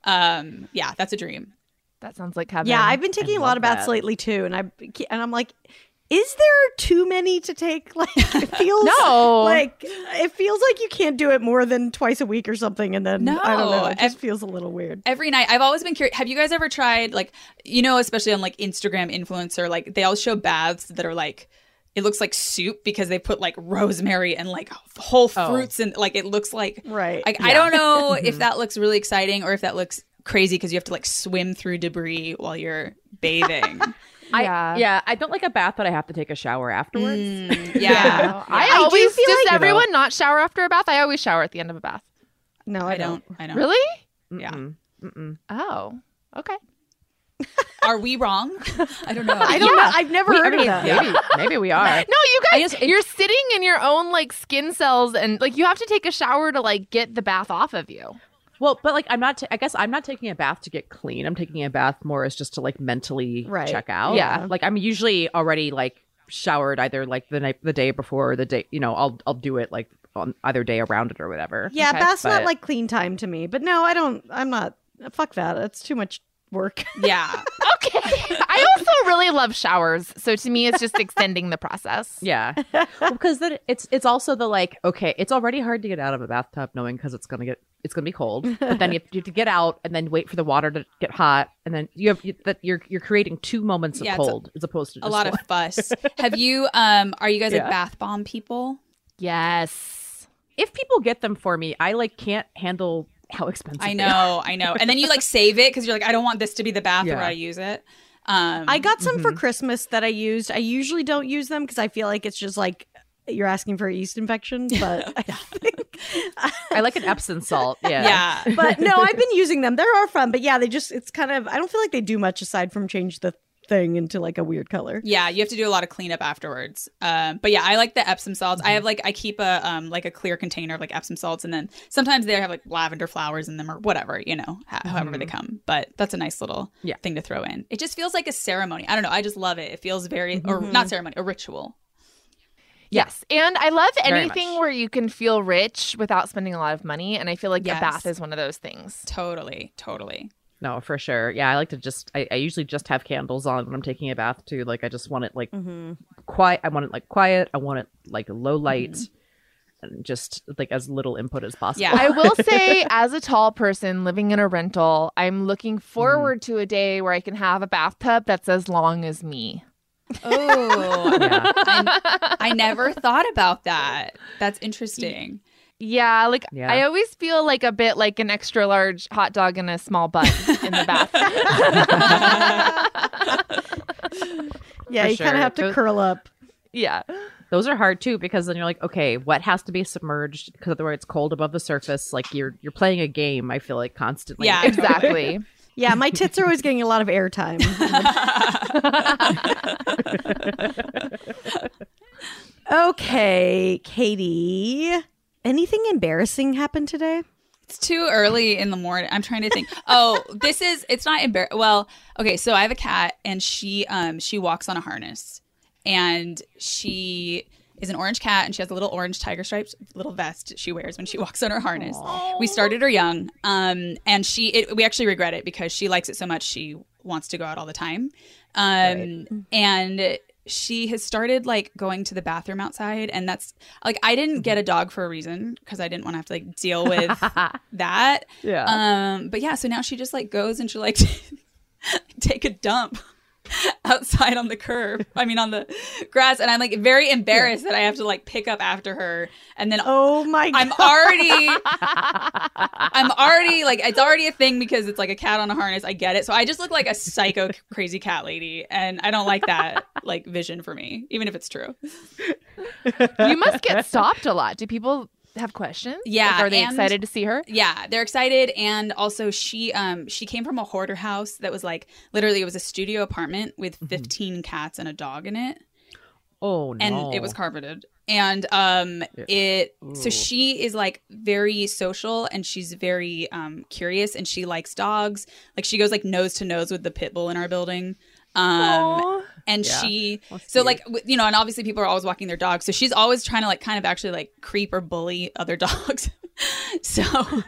um, yeah, that's a dream. That sounds like heaven. Yeah, I've been taking a lot love of baths that. lately too, and I and I'm like, is there too many to take? Like, it feels No. like it feels like you can't do it more than twice a week or something, and then I don't know, No, it just ev- feels a little weird. Every night, I've always been curious. Have you guys ever tried, like, you know, especially on like Instagram influencer, like they always show baths that are like, it looks like soup because they put like rosemary and like whole fruits and like it looks like Right. Like I don't know if that looks really exciting or if that looks crazy because you have to like swim through debris while you're bathing. I, Yeah. yeah. I don't like a bath, but I have to take a shower afterwards. Mm, yeah. I I do always feel does like- everyone not shower after a bath? I always shower at the end of a bath. No, I, I don't. I don't. Really? Yeah. Mm-mm. Mm-mm. Oh. Okay. Are we wrong? I don't know. I don't know. I've never We- heard I mean, of that. maybe, maybe we are. No, you I guys, just- it- you're sitting in your own like skin cells, and like you have to take a shower to like get the bath off of you. Well, but like I'm not. ta- I guess I'm not taking a bath to get clean. I'm taking a bath more as just to like mentally Right. check out. Yeah. Like I'm usually already like showered either like the night, the day before, or the day. You know, I'll I'll do it like on either day around it or whatever. Yeah, Okay. bath's not But- like clean time to me. But no, I don't. I'm not. Fuck that. That's too much work. Yeah. Okay. I also really love showers. So to me, it's just extending the process. Yeah, well, because then it's it's also the like okay, it's already hard to get out of a bathtub knowing because it's gonna get it's gonna be cold, but then you have, you have to get out and then wait for the water to get hot, and then you have you, that you're you're creating two moments of Yeah, it's a- cold as opposed to A just lot of one. fuss. Have you? Um, are you guys Yeah. like bath bomb people? Yes. If people get them for me, I like can't handle how expensive. I they are. know, I know. And then you like save it because you're like, I don't want this to be the bath Yeah. where I use it. Um, I got some for Christmas that I used. I usually don't use them because I feel like it's just like you're asking for a yeast infection. But I think, I like an Epsom salt. Yeah, yeah. but no, I've been using them. They are fun. But yeah, they just it's kind of I don't feel like they do much aside from change the thing into like a weird color. Yeah, you have to do a lot of cleanup afterwards. Um, but yeah, I like the Epsom salts. I have like I keep a um like a clear container of like Epsom salts, and then sometimes they have like lavender flowers in them or whatever, you know, ho- however they come. But that's a nice little Yeah. thing to throw in. It just feels like a ceremony. I don't know. I just love it. It feels very or not ceremony, a ritual. Yes. And I love Very anything much. where you can feel rich without spending a lot of money. And I feel like Yes. a bath is one of those things. Totally, totally. No, for sure. Yeah, I like to just. I, I usually just have candles on when I'm taking a bath too. Like I just want it like quiet. I want it like quiet. I want it like low light, and just like as little input as possible. Yeah. I will say, as a tall person living in a rental, I'm looking forward to a day where I can have a bathtub that's as long as me. Oh, Yeah. I, I never thought about that. That's interesting. Yeah, like Yeah. I always feel like a bit like an extra large hot dog in a small bun in the bath. Yeah, For you kind sure. of have to Those- curl up. Yeah. Those are hard too because then you're like, okay, what has to be submerged? Because otherwise it's cold above the surface. Like you're you're playing a game. I feel like constantly. Yeah. Exactly. Yeah, my tits are always getting a lot of airtime. Okay, Katie. Anything embarrassing happened today? It's too early in the morning. I'm trying to think. Oh, this is it's not embarrassing. Well, okay, so I have a cat and she um she walks on a harness. And she is an orange cat and she has a little orange tiger stripes little vest she wears when she walks on her harness. We started her young. Um and she it, we actually regret it because she likes it so much she wants to go out all the time. Um and she has started like going to the bathroom outside, and that's like I didn't get a dog for a reason because I didn't want to have to like deal with that. Yeah. Um, but yeah, so now she just like goes and she like take a dump outside on the curb. I mean on the grass, and I'm like very embarrassed that I have to like pick up after her, and then Oh my god. I'm already I'm already like it's already a thing because it's like a cat on a harness. I get it. So I just look like a psycho crazy cat lady, and I don't like that like vision for me, even if it's true. You must get stopped a lot. Do people have questions? Yeah, Like, are they and- excited to see her? Yeah, they're excited, and also she um she came from a hoarder house that was like literally it was a studio apartment with fifteen cats and a dog in it. Oh no. And it was carpeted, and um it so she is like very social, and she's very um curious, and she likes dogs. Like she goes like nose to nose with the pit bull in our building. Um and Yeah. she That's so cute. like w- you know, and obviously people are always walking their dogs, so she's always trying to like kind of actually like creep or bully other dogs. so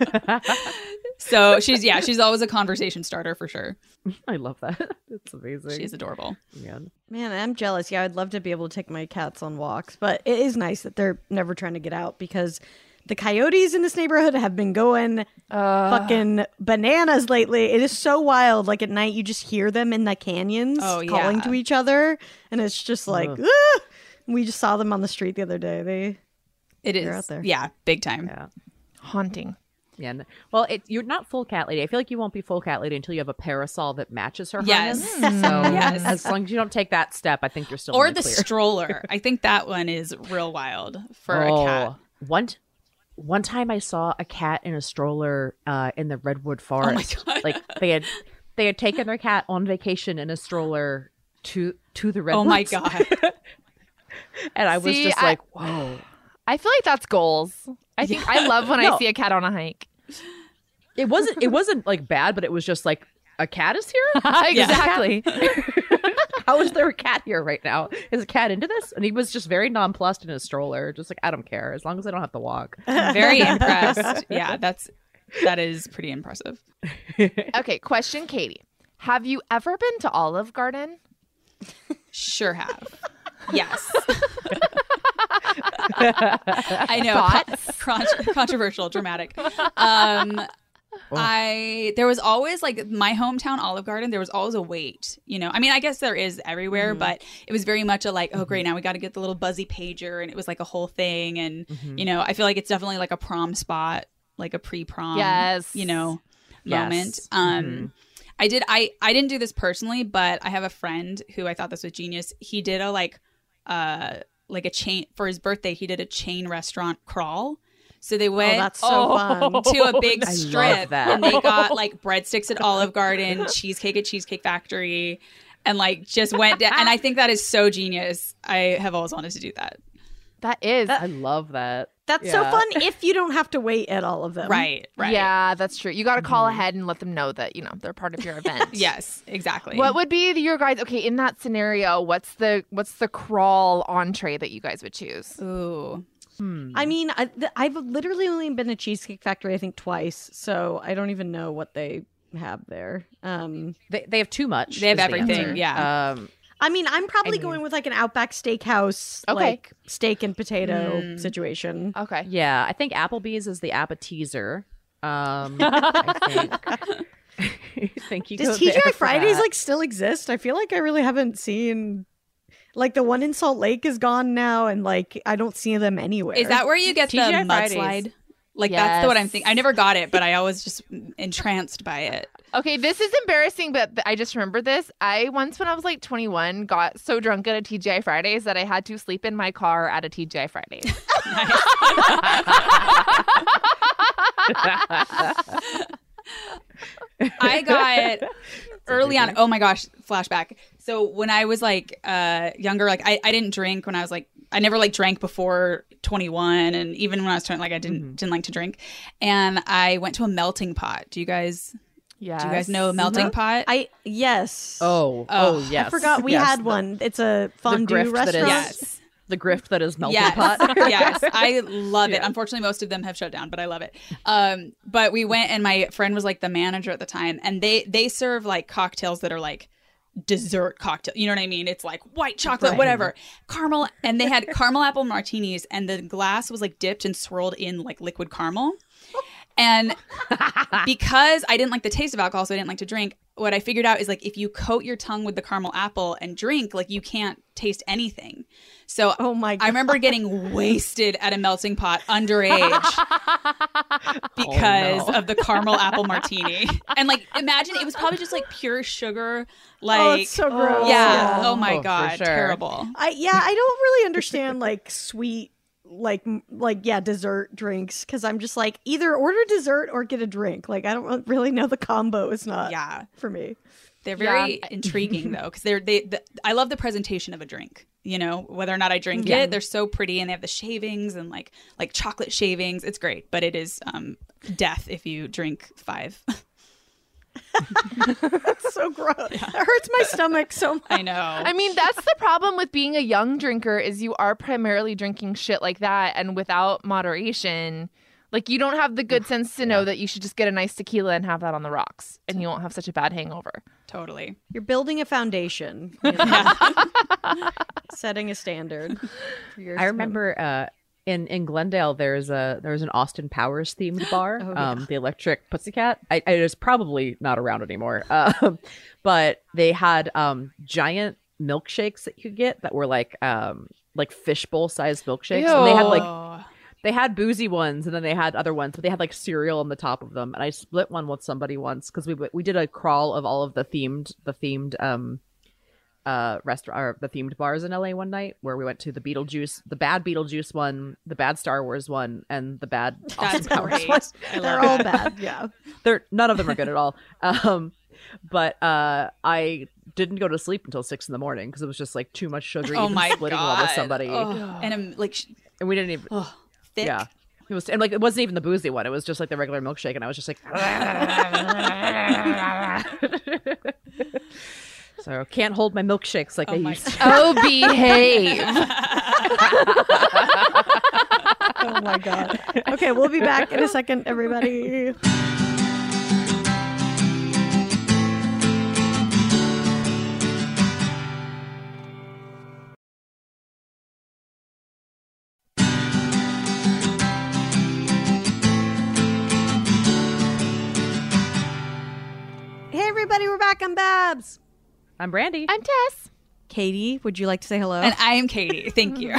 so she's yeah she's always a conversation starter for sure. I love that. It's amazing. She's adorable. Man. Man, I'm jealous. Yeah, I'd love to be able to take my cats on walks, but it is nice that they're never trying to get out because the coyotes in this neighborhood have been going fucking bananas lately. It is so wild. Like at night, you just hear them in the canyons Oh, calling yeah. to each other, and it's just like, Ugh. "Ah!" We just saw them on the street the other day. They It is They're out there. yeah big time. Yeah. Haunting. Yeah. n- Well, it, you're not full cat lady. I feel like you won't be full cat lady until you have a parasol that matches her Yes. harness. So Yes. as long as you don't take that step, I think you're still Or in the clear. stroller. I think that one is real wild for a cat. Oh, One, t- one time I saw a cat in a stroller uh, in the redwood forest. Oh God. Like they had, they had taken their cat on vacation in a stroller to to the redwoods. Oh my god. And I was See, just I- like, whoa. I feel like that's goals. I think I love when I No. see a cat on a hike. It wasn't. It wasn't like bad, but it was just like a cat is here. Exactly. how is there a cat here right now? Is a cat into this? And he was just very nonplussed in his stroller, just like, I don't care as long as I don't have to walk. Very impressed. Yeah, that's that is pretty impressive. Okay, question, Katie. Have you ever been to Olive Garden? Sure have. Yes. I know. Thoughts? Con- controversial, dramatic. Um, I there was always like my hometown Olive Garden. There was always a wait. You know, I mean, I guess there is everywhere, Mm-hmm. but it was very much a like, oh, great, now we got to get the little buzzy pager, and it was like a whole thing. And Mm-hmm. you know, I feel like it's definitely like a prom spot, like a pre-prom, Yes. you know, Yes. moment. Um. Mhm. I did. I I didn't do this personally, but I have a friend who I thought this was genius. He did a like, uh, like a chain for his birthday. He did a chain restaurant crawl. So they Oh, went that's so fun. to a big I love strip, that. and they got like breadsticks at Olive Garden, cheesecake at Cheesecake Factory, and like just went down. And I think that is so genius. I have always wanted to do that. That is. I love that. That's so Yeah. fun if you don't have to wait at all of them. Right. Right. Yeah, that's true. You got to call ahead and let them know that, you know, they're part of your event. Yes. Exactly. What would be your guys? Okay, in that scenario, what's the what's the crawl entree that you guys would choose? Ooh. I mean, I, th- I've literally only been to Cheesecake Factory, I think, twice, so I don't even know what they have there. Um, They they have too much. They have is the everything, answer. yeah. Um, I mean, I'm probably I mean- going with like an Outback Steakhouse, Okay. like steak and potato situation. Okay. yeah, I think Applebee's is the appetizer. Um, I think. I think you Does go T G there I for Fridays that. like still exist? I feel like I really haven't seen. Like the one in Salt Lake is gone now, and like I don't see them anywhere. Is that where you get the T G I Fridays. mudslide? Like that's the what I'm Yes. thinking. I never got it, but I always just entranced by it. Okay, this is embarrassing, but th- I just remember this. I once, when I was like twenty-one, got so drunk at a T G I Fridays that I had to sleep in my car at a T G I Fridays. I got early on. Oh my gosh, flashback. So when I was like uh, younger, like I, I didn't drink when I was like I never like drank before twenty-one, and even when I was twenty, like I didn't didn't like to drink. And I went to a melting pot. Do you guys Yes. do you guys know a melting pot? I yes. Oh, oh, Oh, yes. I forgot we Yes, had the- one. It's a fondue grift that is- restaurant. yes. The grift that is melting Yes, pot. yes, I love it. Unfortunately, most of them have shut down, but I love it. Um, but we went, and my friend was like the manager at the time, and they they serve like cocktails that are like dessert cocktail. You know what I mean? It's like white chocolate, Right. whatever, caramel, and they had caramel apple martinis, and the glass was like dipped and swirled in like liquid caramel. And because I didn't like the taste of alcohol, so I didn't like to drink, what I figured out is like if you coat your tongue with the caramel apple and drink, like you can't taste anything. So Oh my god. I remember getting wasted at a melting pot underage because Oh, no. of the caramel apple martini. And like imagine it was probably just like pure sugar. Like Oh, it's so gross. yeah. Yeah. Oh my Oh, for god. sure. Terrible. I yeah, I don't really understand like sweet like m- like yeah, dessert drinks cuz I'm just like either order dessert or get a drink. Like I don't really know the combo is not Yeah. for me. They're very Yeah. intriguing though, because they're they. The, I love the presentation of a drink. You know, whether or not I drink Yeah. it, they're so pretty, and they have the shavings and like like chocolate shavings. It's great, but it is um death if you drink five. That's so gross. It hurts my stomach so much. I know. I mean, that's the problem with being a young drinker is you are primarily drinking shit like that, and without moderation, like you don't have the good sense to know that you should just get a nice tequila and have that on the rocks, and you won't have such a bad hangover. Totally. You're building a foundation. you know? Setting a standard. for years I to remember uh, in in Glendale there's a there's an Austin Powers themed bar, Oh, yeah. um, the Electric Pussycat. I, I, it's probably not around anymore, um, but they had um, giant milkshakes that you could get that were like um, like fishbowl sized milkshakes, and they had like Oh. they had boozy ones, and then they had other ones, but they had like cereal on the top of them. And I split one with somebody once because we we did a crawl of all of the themed the themed um uh restaurant or the themed bars in L A one night, where we went to the Beetlejuice, the bad Beetlejuice one, the bad Star Wars one, and the bad Austin That's Powers great. one. I They're love all it. bad. Yeah. They're none of them are good at all. Um, but uh, I didn't go to sleep until six in the morning because it was just like too much sugar. Oh even my splitting god. one with somebody, Oh. And I'm like sh- and we didn't even. oh, thick. Yeah. It was, and like it wasn't even the boozy one. It was just like the regular milkshake, and I was just like, So can't hold my milkshakes like Oh I my used to. Oh, behave. Oh my god. Okay, we'll be back in a second, everybody. Hey everybody, we're back. I'm Babs. I'm Brandy. I'm Tess. Katie, would you like to say hello? And I am Katie. Thank you.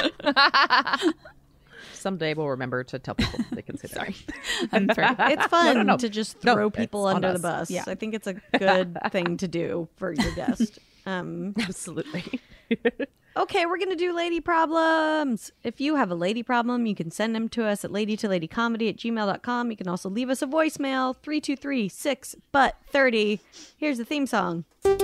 Someday we'll remember to tell people they can say that. Sorry. I'm sorry. It's fun No, no, no. to just No, throw people it's on under the us. bus. Yeah. I think it's a good thing to do for your guest. Um, Absolutely. okay, we're going to do lady problems. If you have a lady problem, you can send them to us at lady to lady comedy at gmail dot com. You can also leave us a voicemail, three two three, six, but thirty. Here's the theme song.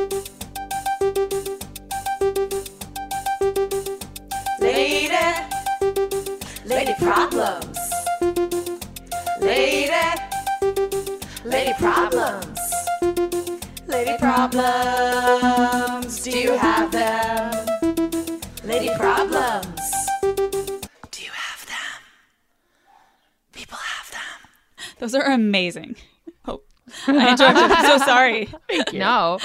Lady, lady problems. Lady, lady problems. Lady problems. Do you have them? Lady problems. Do you have them? People have them. Those are amazing. Oh, I interrupted. I'm so sorry. No.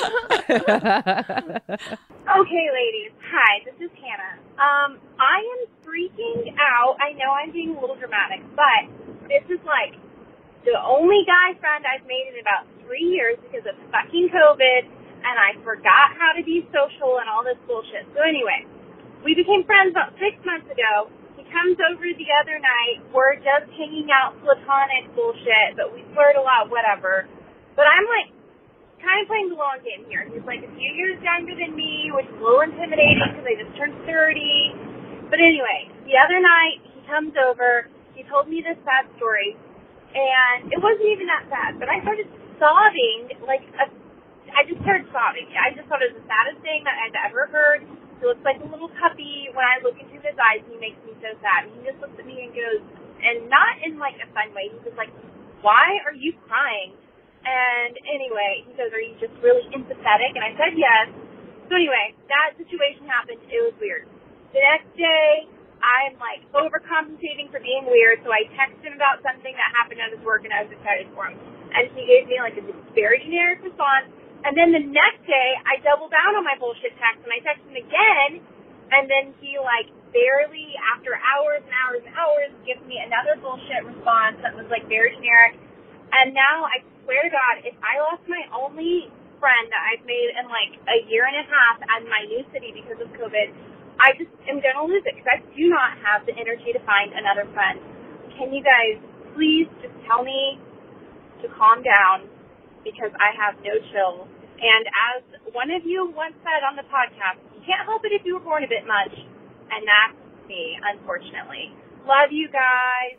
Okay, ladies. Hi, this is Hannah. Um, I am freaking out. I know I'm being a little dramatic, but this is like the only guy friend I've made in about three years because of fucking COVID, and I forgot how to be social and all this bullshit. So anyway, we became friends about six months ago. He comes over the other night. We're just hanging out, platonic bullshit, but we flirt a lot, whatever. But I'm like, kind of playing the long game here. He's like a few years younger than me, which is a little intimidating because I just turned thirty. But anyway, the other night he comes over. He told me this sad story, and it wasn't even that sad. But I started sobbing, like a, I just started sobbing. I just thought it was the saddest thing that I've ever heard. He looks like a little puppy. When I look into his eyes, he makes me so sad. He just looks at me and goes, and not in like a fun way. He's just like, "Why are you crying?" And anyway, he goes, "Are you just really empathetic?" And I said yes. So anyway, that situation happened. It was weird. The next day, I'm like overcompensating for being weird, so I texted him about something that happened at his work, and I was excited for him. And he gave me like a very generic response. And then the next day, I doubled down on my bullshit text, and I texted him again. And then he like barely, after hours and hours and hours, gives me another bullshit response that was like very generic. And now I swear to God, if I lost my only friend that I've made in like a year and a half and my new city because of COVID, I just am going to lose it because I do not have the energy to find another friend. Can you guys please just tell me to calm down because I have no chill. And as one of you once said on the podcast, you can't help it if you were born a bit much. And that's me, unfortunately. Love you guys.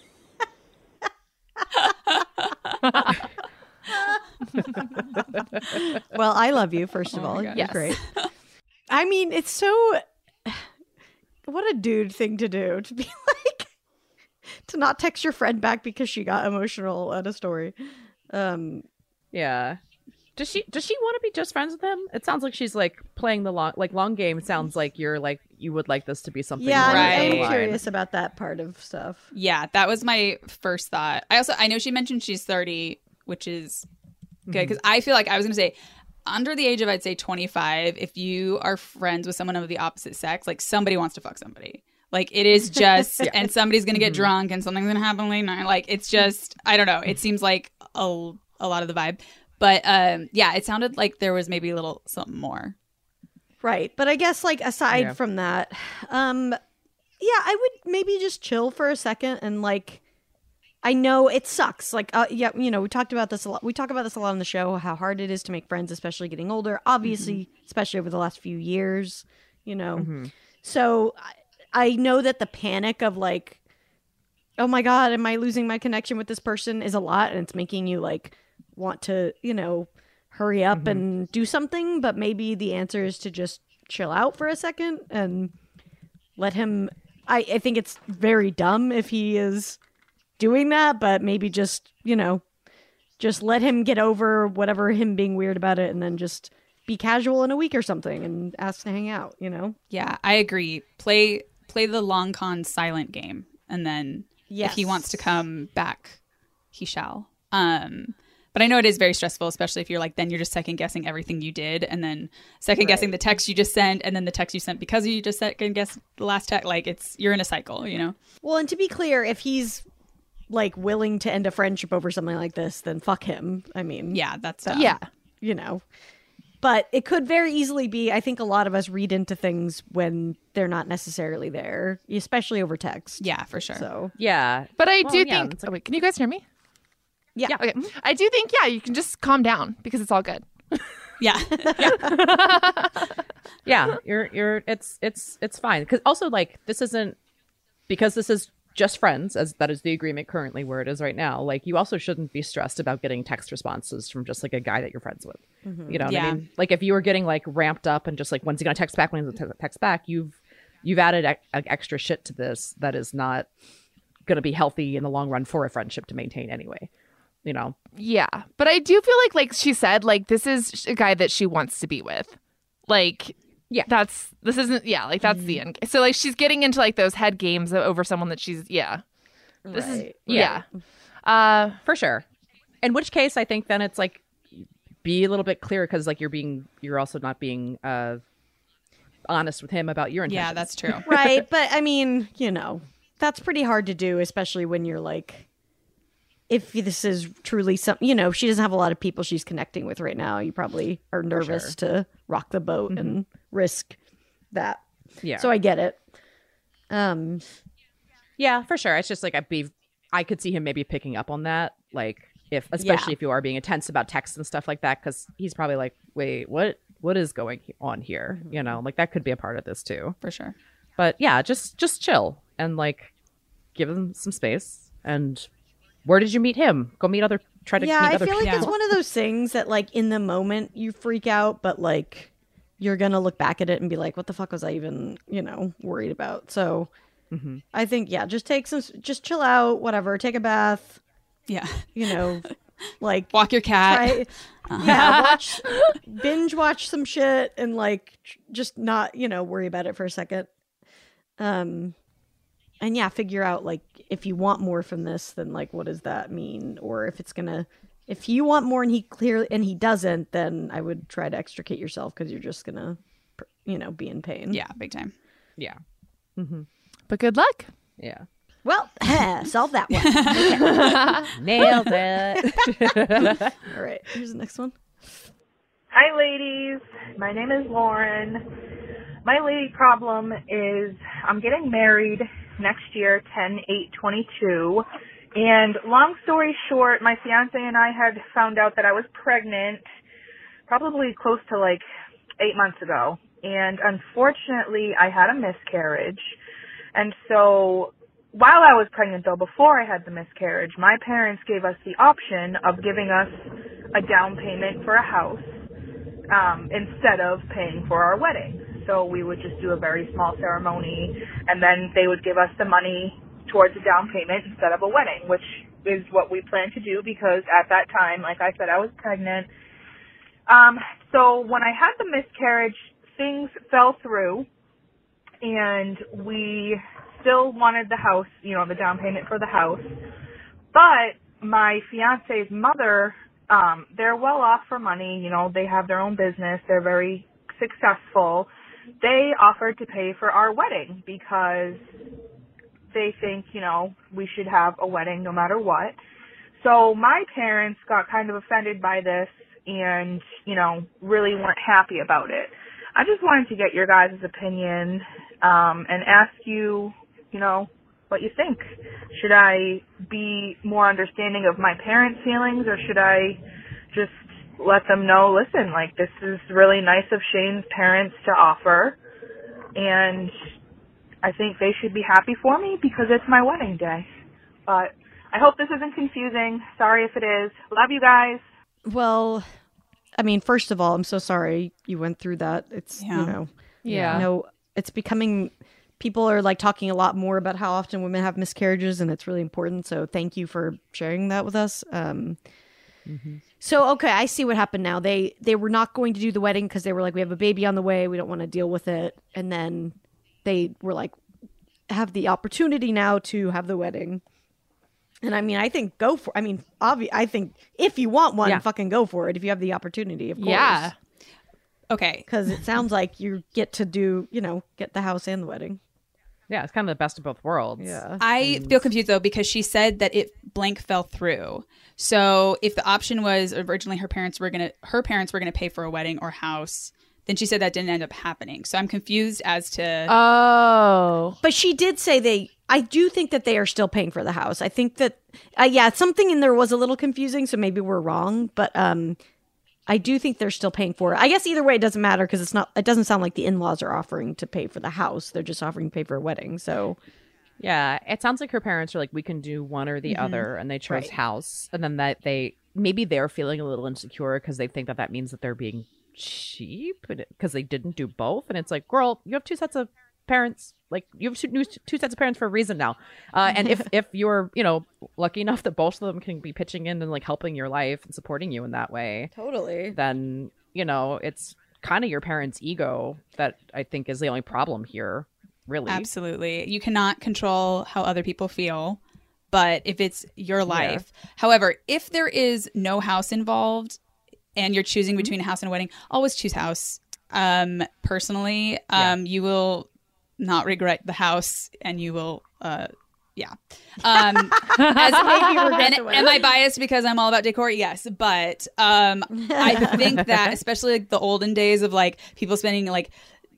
Well, I love you, first of Oh my all. God. You're Yes. great. I mean, it's so... What a dude thing to do, to be like... to not text your friend back because she got emotional at a story. Um, Yeah. Does she does she want to be just friends with him? It sounds like she's like playing the long like long game. It sounds like you're like you would like this to be something. yeah, more I'm, Right. down I'm the line. curious about that part of stuff. Yeah, that was my first thought. I also I know she mentioned she's thirty, which is good because I feel like I was going to say under the age of I'd say twenty-five, if you are friends with someone of the opposite sex, like somebody wants to fuck somebody. Like it is just and somebody's going to get drunk and something's going to happen late night. Like it's just I don't know. It seems like a, a lot of the vibe. But um yeah, it sounded like there was maybe a little something more. Right. But I guess like aside Yeah. from that, um yeah, I would maybe just chill for a second and like I know it sucks. Like uh, yeah, you know, we talked about this a lot. We talk about this a lot on the show how hard it is to make friends especially getting older. Obviously, Mm-hmm. especially over the last few years, you know. So I, I know that the panic of like oh my god, am I losing my connection with this person is a lot and it's making you like want to, you know, hurry up Mm-hmm. and do something, but maybe the answer is to just chill out for a second and let him I, I think it's very dumb if he is doing that, but maybe just, you know, just let him get over whatever him being weird about it and then just be casual in a week or something and ask to hang out, you know? Yeah, I agree. Play play the long con silent game, and then Yes. if he wants to come back, he shall. Um, but I know it is very stressful, especially if you're like, then you're just second guessing everything you did, and then second guessing the text you just sent, and then the text you sent because you just second guessed the last text. Like it's you're in a cycle, you know. Well, and to be clear, if he's like willing to end a friendship over something like this, then fuck him. I mean, Yeah, that's that- dumb. Yeah. you know. But it could very easily be, I think a lot of us read into things when they're not necessarily there, especially over text. Yeah, for sure. So, Yeah. But I Well, do yeah, think. it's Oh, wait, can you guys hear me? yeah. Okay. I do think, yeah, you can just calm down because it's all good. Yeah. Yeah, you're you're it's it's it's fine because also like this isn't because this is just friends as that is the agreement currently where it is right now. Like you also shouldn't be stressed about getting text responses from just like a guy that you're friends with. You know what Yeah. I mean? Like if you were getting like ramped up and just like when's he gonna text back? When's he gonna text back? You've you've added e- extra shit to this that is not gonna be healthy in the long run for a friendship to maintain anyway. You know? Yeah. But I do feel like, like she said, like this is a guy that she wants to be with. Like, Yeah. that's, this isn't, yeah, like that's the end. So, like, she's getting into like those head games over someone that she's, yeah. This is, Right. yeah. Uh, For sure. In which case, I think then it's like be a little bit clearer because like you're being you're also not being uh honest with him about your intentions. Yeah, that's true. Right. But I mean, you know, that's pretty hard to do, especially when you're like, if this is truly some, you know, she doesn't have a lot of people she's connecting with right now. You probably are nervous to rock the boat and risk that. Yeah. So I get it. Um, Yeah, for sure. It's just like I'd be, I could see him maybe picking up on that, like if, especially Yeah. if you are being intense about texts and stuff like that, because he's probably like, wait, what, what is going on here? You know, like that could be a part of this too. For sure. But yeah, just, just chill and like give him some space. And where did you meet him? Go meet other, try to yeah, meet I other feel like people. it's one of those things that, like, in the moment you freak out, but like you're gonna look back at it and be like, "What the fuck was I even, you know, worried about?" So, Mhm. I think, yeah, just take some, just chill out, whatever, take a bath, Yeah. you know, like Walk your cat. try, yeah, watch, binge watch some shit, and like tr- just not, you know, worry about it for a second. Um, and yeah, figure out like if you want more from this, then like what does that mean, or if it's gonna, if you want more and he clearly and he doesn't, then I would try to extricate yourself because you're just gonna, pr- you know, be in pain. Yeah, big time. Yeah. but good luck. Yeah. Well, solve that one. Nailed it. All right, here's the next one. Hi, ladies. My name is Lauren. My lady problem is I'm getting married next year, ten eight twenty-two. And long story short, my fiance and I had found out that I was pregnant probably close to like eight months ago. And unfortunately, I had a miscarriage. And so while I was pregnant, though, before I had the miscarriage, my parents gave us the option of giving us a down payment for a house um, instead of paying for our wedding. So we would just do a very small ceremony, and then they would give us the money towards a down payment instead of a wedding, which is what we planned to do because at that time, like I said, I was pregnant. Um, so when I had the miscarriage, things fell through, and we still wanted the house, you know, the down payment for the house. But my fiance's mother, um, they're well off for money. You know, they have their own business. They're very successful. They offered to pay for our wedding because they think, you know, we should have a wedding no matter what. So my parents got kind of offended by this and, you know, really weren't happy about it. I just wanted to get your guys' opinion um, and ask you, you know, what you think. Should I be more understanding of my parents' feelings, or should I just let them know, listen, like, this is really nice of Shane's parents to offer, and I think they should be happy for me because it's my wedding day. But I hope this isn't confusing. Sorry if it is. Love you guys. Well, I mean, first of all, I'm so sorry you went through that. It's, Yeah. you know, Yeah. no, it's becoming, people are like talking a lot more about how often women have miscarriages, and it's really important. So thank you for sharing that with us. Um, So, okay, I see what happened now. They they were not going to do the wedding because they were like, we have a baby on the way. We don't want to deal with it. And then they were like, have the opportunity now to have the wedding. And I mean, I think go for I mean, obvi- I think if you want one, Yeah. fucking go for it. If you have the opportunity, of course. Yeah. Okay. Because it sounds like you get to do, you know, get the house and the wedding. Yeah, it's kind of the best of both worlds. Yeah. I feel confused though because she said that it blank fell through. So if the option was originally her parents were gonna her parents were gonna pay for a wedding or house, then she said that didn't end up happening. So I'm confused as to Oh. But she did say they, I do think that they are still paying for the house. I think that, uh, yeah, something in there was a little confusing, so maybe we're wrong. But um, I do think they're still paying for it. I guess either way, it doesn't matter because it's not, it doesn't sound like the in-laws are offering to pay for the house. They're just offering to pay for a wedding. So Yeah, it sounds like her parents are like, we can do one or the other, and they chose Right. house, and then that they maybe they're feeling a little insecure because they think that that means that they're being cheap because they didn't do both, and it's like, girl, you have two sets of parents, like you have two, new, two sets of parents for a reason now, uh, and if if you're you know lucky enough that both of them can be pitching in and like helping your life and supporting you in that way, totally. then you know it's kind of your parents' ego that I think is the only problem here. Really. absolutely. You cannot control how other people feel, but if it's your life. However, if there is no house involved and you're choosing between a house and a wedding, always choose house. Um, personally, um, you will not regret the house and you will, uh, yeah. Um, as, and, am I biased because I'm all about decor? Yes. But um, I think that especially like the olden days of like people spending like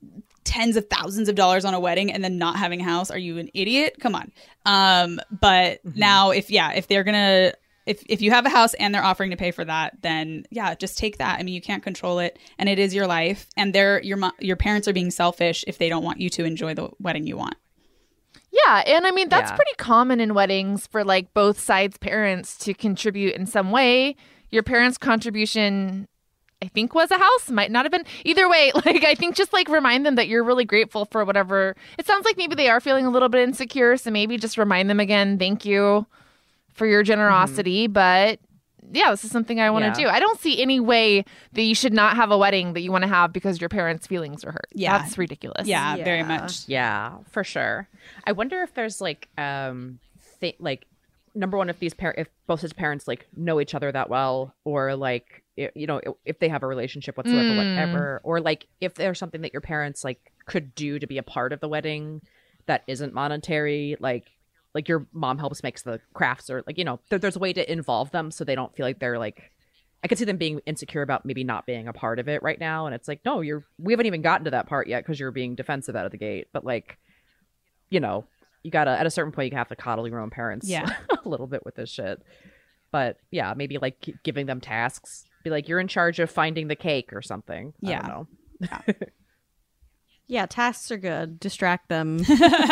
tens of thousands of dollars on a wedding and then not having a house. Are you an idiot? Come on. Um, but Mm-hmm. now if, yeah, if they're going to, if, if you have a house and they're offering to pay for that, then yeah, just take that. I mean, you can't control it and it is your life and they're, your, mo- your parents are being selfish if they don't want you to enjoy the wedding you want. Yeah, and I mean that's Yeah. pretty common in weddings for like both sides' parents to contribute in some way. Your parents' contribution, I think, was a house, might not have been. Either way, like I think just like remind them that you're really grateful for whatever. It sounds like maybe they are feeling a little bit insecure, so maybe just remind them again, thank you for your generosity, but yeah, this is something I want to Yeah. do. I don't see any way that you should not have a wedding that you want to have because your parents' feelings are hurt. Yeah. That's ridiculous. Yeah, very Yeah. much. Yeah, for sure. I wonder if there's like, um, th- like number one, if these par- if both his parents like know each other that well, or like i- you know if they have a relationship whatsoever, Mm. whatever, or like if there's something that your parents like could do to be a part of the wedding that isn't monetary, like like your mom helps makes the crafts, or like you know there, there's a way to involve them so they don't feel like they're like. I could see them being insecure about maybe not being a part of it right now, and it's like, no, you're we haven't even gotten to that part yet because you're being defensive out of the gate. But like, you know, you gotta at a certain point you have to coddle your own parents, Yeah. a little bit with this shit. But yeah, maybe like gi- giving them tasks, be like, you're in charge of finding the cake or something. I Yeah. don't know. Yeah, tasks are good. Distract them.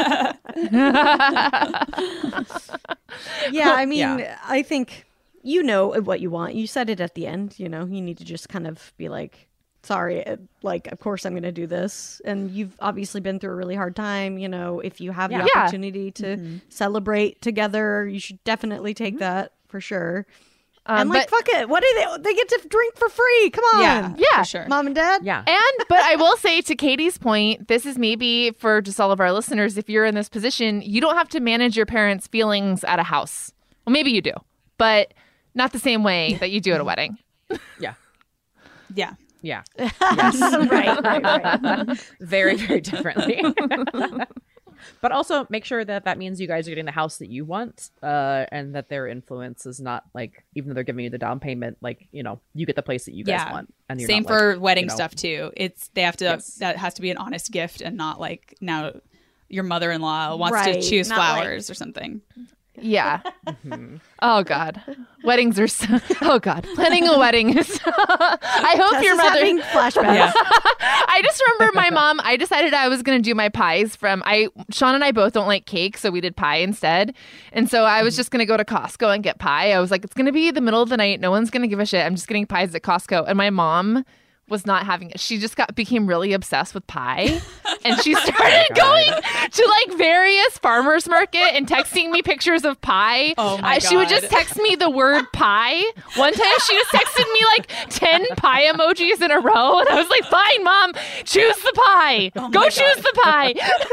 Yeah, I mean, Yeah. I think you know what you want. You said it at the end, you know, you need to just kind of be like, sorry, uh, like, of course I'm going to do this. And you've obviously been through a really hard time. You know, if you have Yeah. the Yeah. opportunity to celebrate together, you should definitely take that for sure. Um, and like, but- fuck it. What do they, they get to drink for free. Come on. Yeah, Yeah. for sure. Mom and dad. Yeah. And, but I will say to Katie's point, this is maybe for just all of our listeners, if you're in this position, you don't have to manage your parents' feelings at a house. Well, maybe you do, but not the same way that you do at a wedding. Yeah. Yeah. Yeah. right, right, right. Very, very differently. But also make sure that that means you guys are getting the house that you want, uh, and that their influence is not like, even though they're giving you the down payment, like, you know, you get the place that you guys Yeah. want. And you're Same not, like, for wedding you know- stuff too. It's they have to Yes. that has to be an honest gift and not like now your mother-in-law wants Right, to choose not like- flowers or something. Yeah. Oh God, weddings are so. Oh God, planning a wedding is. I hope Tess your is mother. having flashbacks. Yeah. I just remember my mom. I decided I was going to do my pies from. I Sean and I both don't like cake, so we did pie instead. And so I was just going to go to Costco and get pie. I was like, it's going to be the middle of the night. No one's going to give a shit. I'm just getting pies at Costco. And my mom was not having it. She just got became really obsessed with pie, and she started going to like various farmers market and texting me pictures of pie. Oh my uh, She would God. just text me the word pie. One time, she just texted me like ten pie emojis in a row, and I was like, "Fine, Mom, choose the pie. Oh Go my choose God. the pie."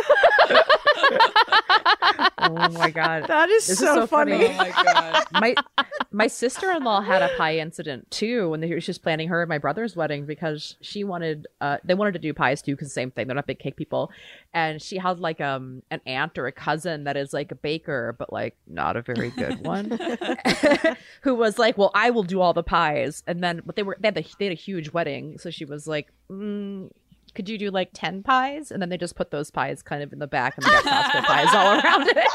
Oh my god, That is This so, is so funny. funny. Oh my God. my my sister-in-law had a pie incident too when they, she was planning her and my brother's wedding because she wanted uh they wanted to do pies too because same thing, they're not big cake people, and she had like um an aunt or a cousin that is like a baker but like not a very good one who was like, well, I will do all the pies. And then but they were they had, the, they had a huge wedding, so she was like, mm, could you do like ten pies? And then they just put those pies kind of in the back and they got Costco pies all around it.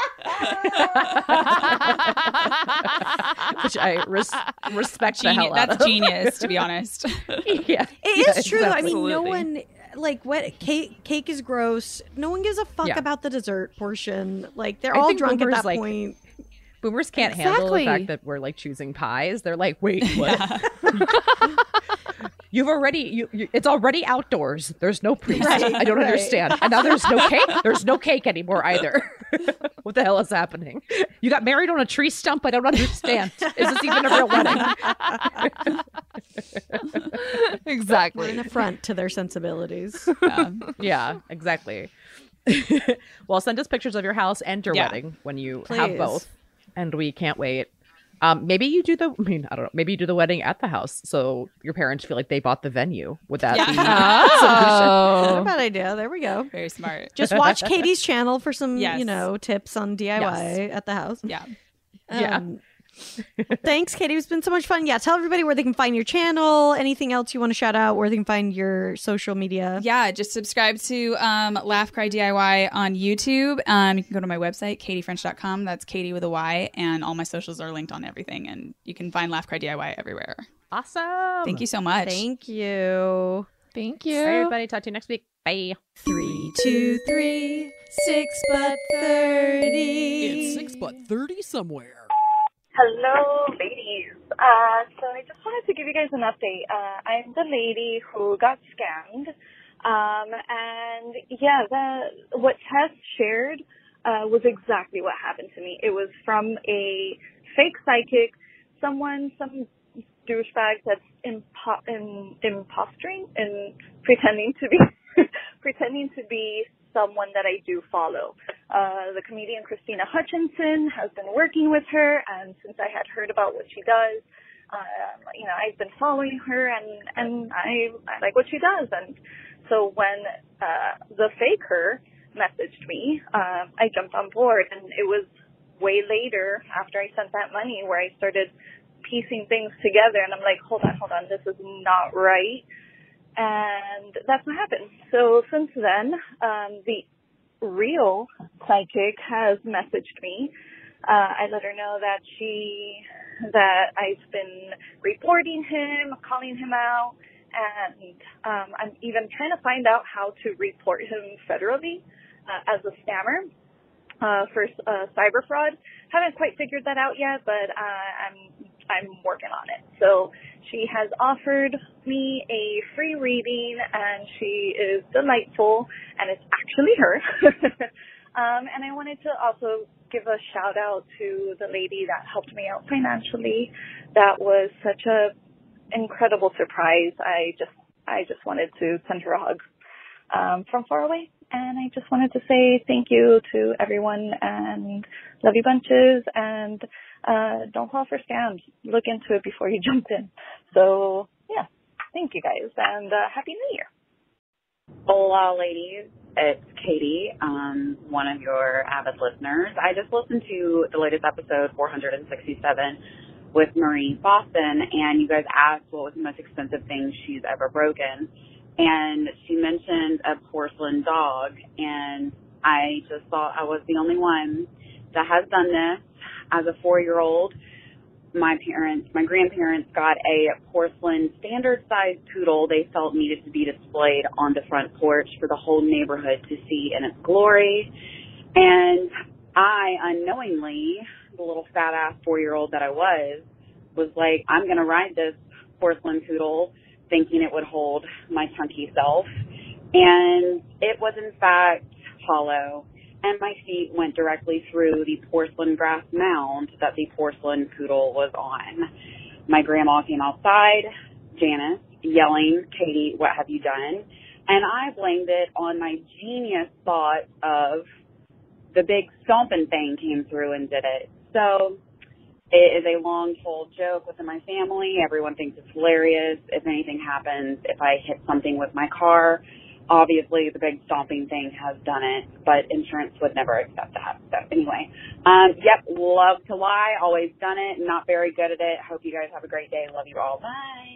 Which I res- respect the Geni- hell out that's of. genius, to be honest. Yeah. It Yeah, is true. I mean, no absolutely. one like what cake. Cake is gross. No one gives a fuck Yeah. about the dessert portion. Like they're I all think drunk at boomers, that like, point. Boomers can't handle the Exactly. fact that we're like choosing pies. They're like, wait, what? You've already, you, you, it's already outdoors. There's no priest. Right, I don't right. understand. And now there's no cake. There's no cake anymore either. What the hell is happening? You got married on a tree stump. I don't understand. Is this even a real wedding? Exactly. We're an affront to their sensibilities. Yeah. Yeah, exactly. Well, send us pictures of your house and your Yeah. wedding when you Please. have both. And we can't wait. Um, maybe you do the, I mean, I don't know. Maybe you do the wedding at the house so your parents feel like they bought the venue. Would that Yeah. be Not a Oh. bad idea. There we go. Very smart. Just watch Katie's channel for some, Yes. you know, tips on D I Y at the house. Yeah. Yeah. Um, thanks, Katie. It's been so much fun. Yeah, tell everybody where they can find your channel. Anything else you want to shout out? Where they can find your social media? Yeah, just subscribe to um, Laugh Cry D I Y on YouTube. Um, you can go to my website, katie french dot com. That's Katie with a Y. And all my socials are linked on everything. And you can find Laugh Cry D I Y everywhere. awesome? Thank you so much. Thank you. Thank All you. right, everybody. Talk to you next week. Bye. Three, two, three, six but thirty. It's six but thirty somewhere. Hello, ladies. Uh, so I just wanted to give you guys an update. Uh, I'm the lady who got scammed. Um, and yeah, the, what Tess shared, uh, was exactly what happened to me. It was from a fake psychic, someone, some douchebag that's impo- in, impostering and pretending to be, pretending to be someone that I do follow. Uh, the comedian Christina Hutchinson has been working with her, and since I had heard about what she does, uh, you know, I've been following her, and, and I, I like what she does. And so when uh, the faker messaged me, uh, I jumped on board, and it was way later after I sent that money where I started piecing things together, and I'm like, hold on, hold on, this is not right. And that's what happened. So since then, um, the real psychic has messaged me. Uh, I let her know that she, that I've been reporting him, calling him out, and um, I'm even trying to find out how to report him federally uh, as a scammer uh, for uh, cyber fraud. Haven't quite figured that out yet, but uh, I'm I'm working on it. So she has offered me a free reading, and she is delightful, and it's actually her. um, and I wanted to also give a shout out to the lady that helped me out financially. That was such a incredible surprise. I just I just wanted to send her a hug um, from far away. And I just wanted to say thank you to everyone, and love you bunches, and uh, don't fall for scams. Look into it before you jump in. So, yeah, thank you guys, and uh, Happy New Year. Hola, ladies. It's Katie, um, one of your avid listeners. I just listened to the latest episode, four hundred sixty-seven, with Marie Boston, and you guys asked what was the most expensive thing she's ever broken. And she mentioned a porcelain dog, and I just thought I was the only one that has done this. As a four-year-old, my parents, my grandparents got a porcelain standard-sized poodle they felt needed to be displayed on the front porch for the whole neighborhood to see in its glory. And I, unknowingly, the little fat-ass four-year-old that I was, was like, I'm going to ride this porcelain poodle thinking it would hold my chunky self. And it was, in fact, hollow. And my feet went directly through the porcelain grass mound that the porcelain poodle was on. My grandma came outside, Janice, yelling, "Katie, what have you done?" And I blamed it on my genius thought of the big stomping thing came through and did it. So it is a long-told joke within my family. Everyone thinks it's hilarious. If anything happens, if I hit something with my car, obviously the big stomping thing has done it, but insurance would never accept that. So anyway, um, yep, love to lie, always done it, not very good at it. Hope you guys have a great day. Love you all. Bye.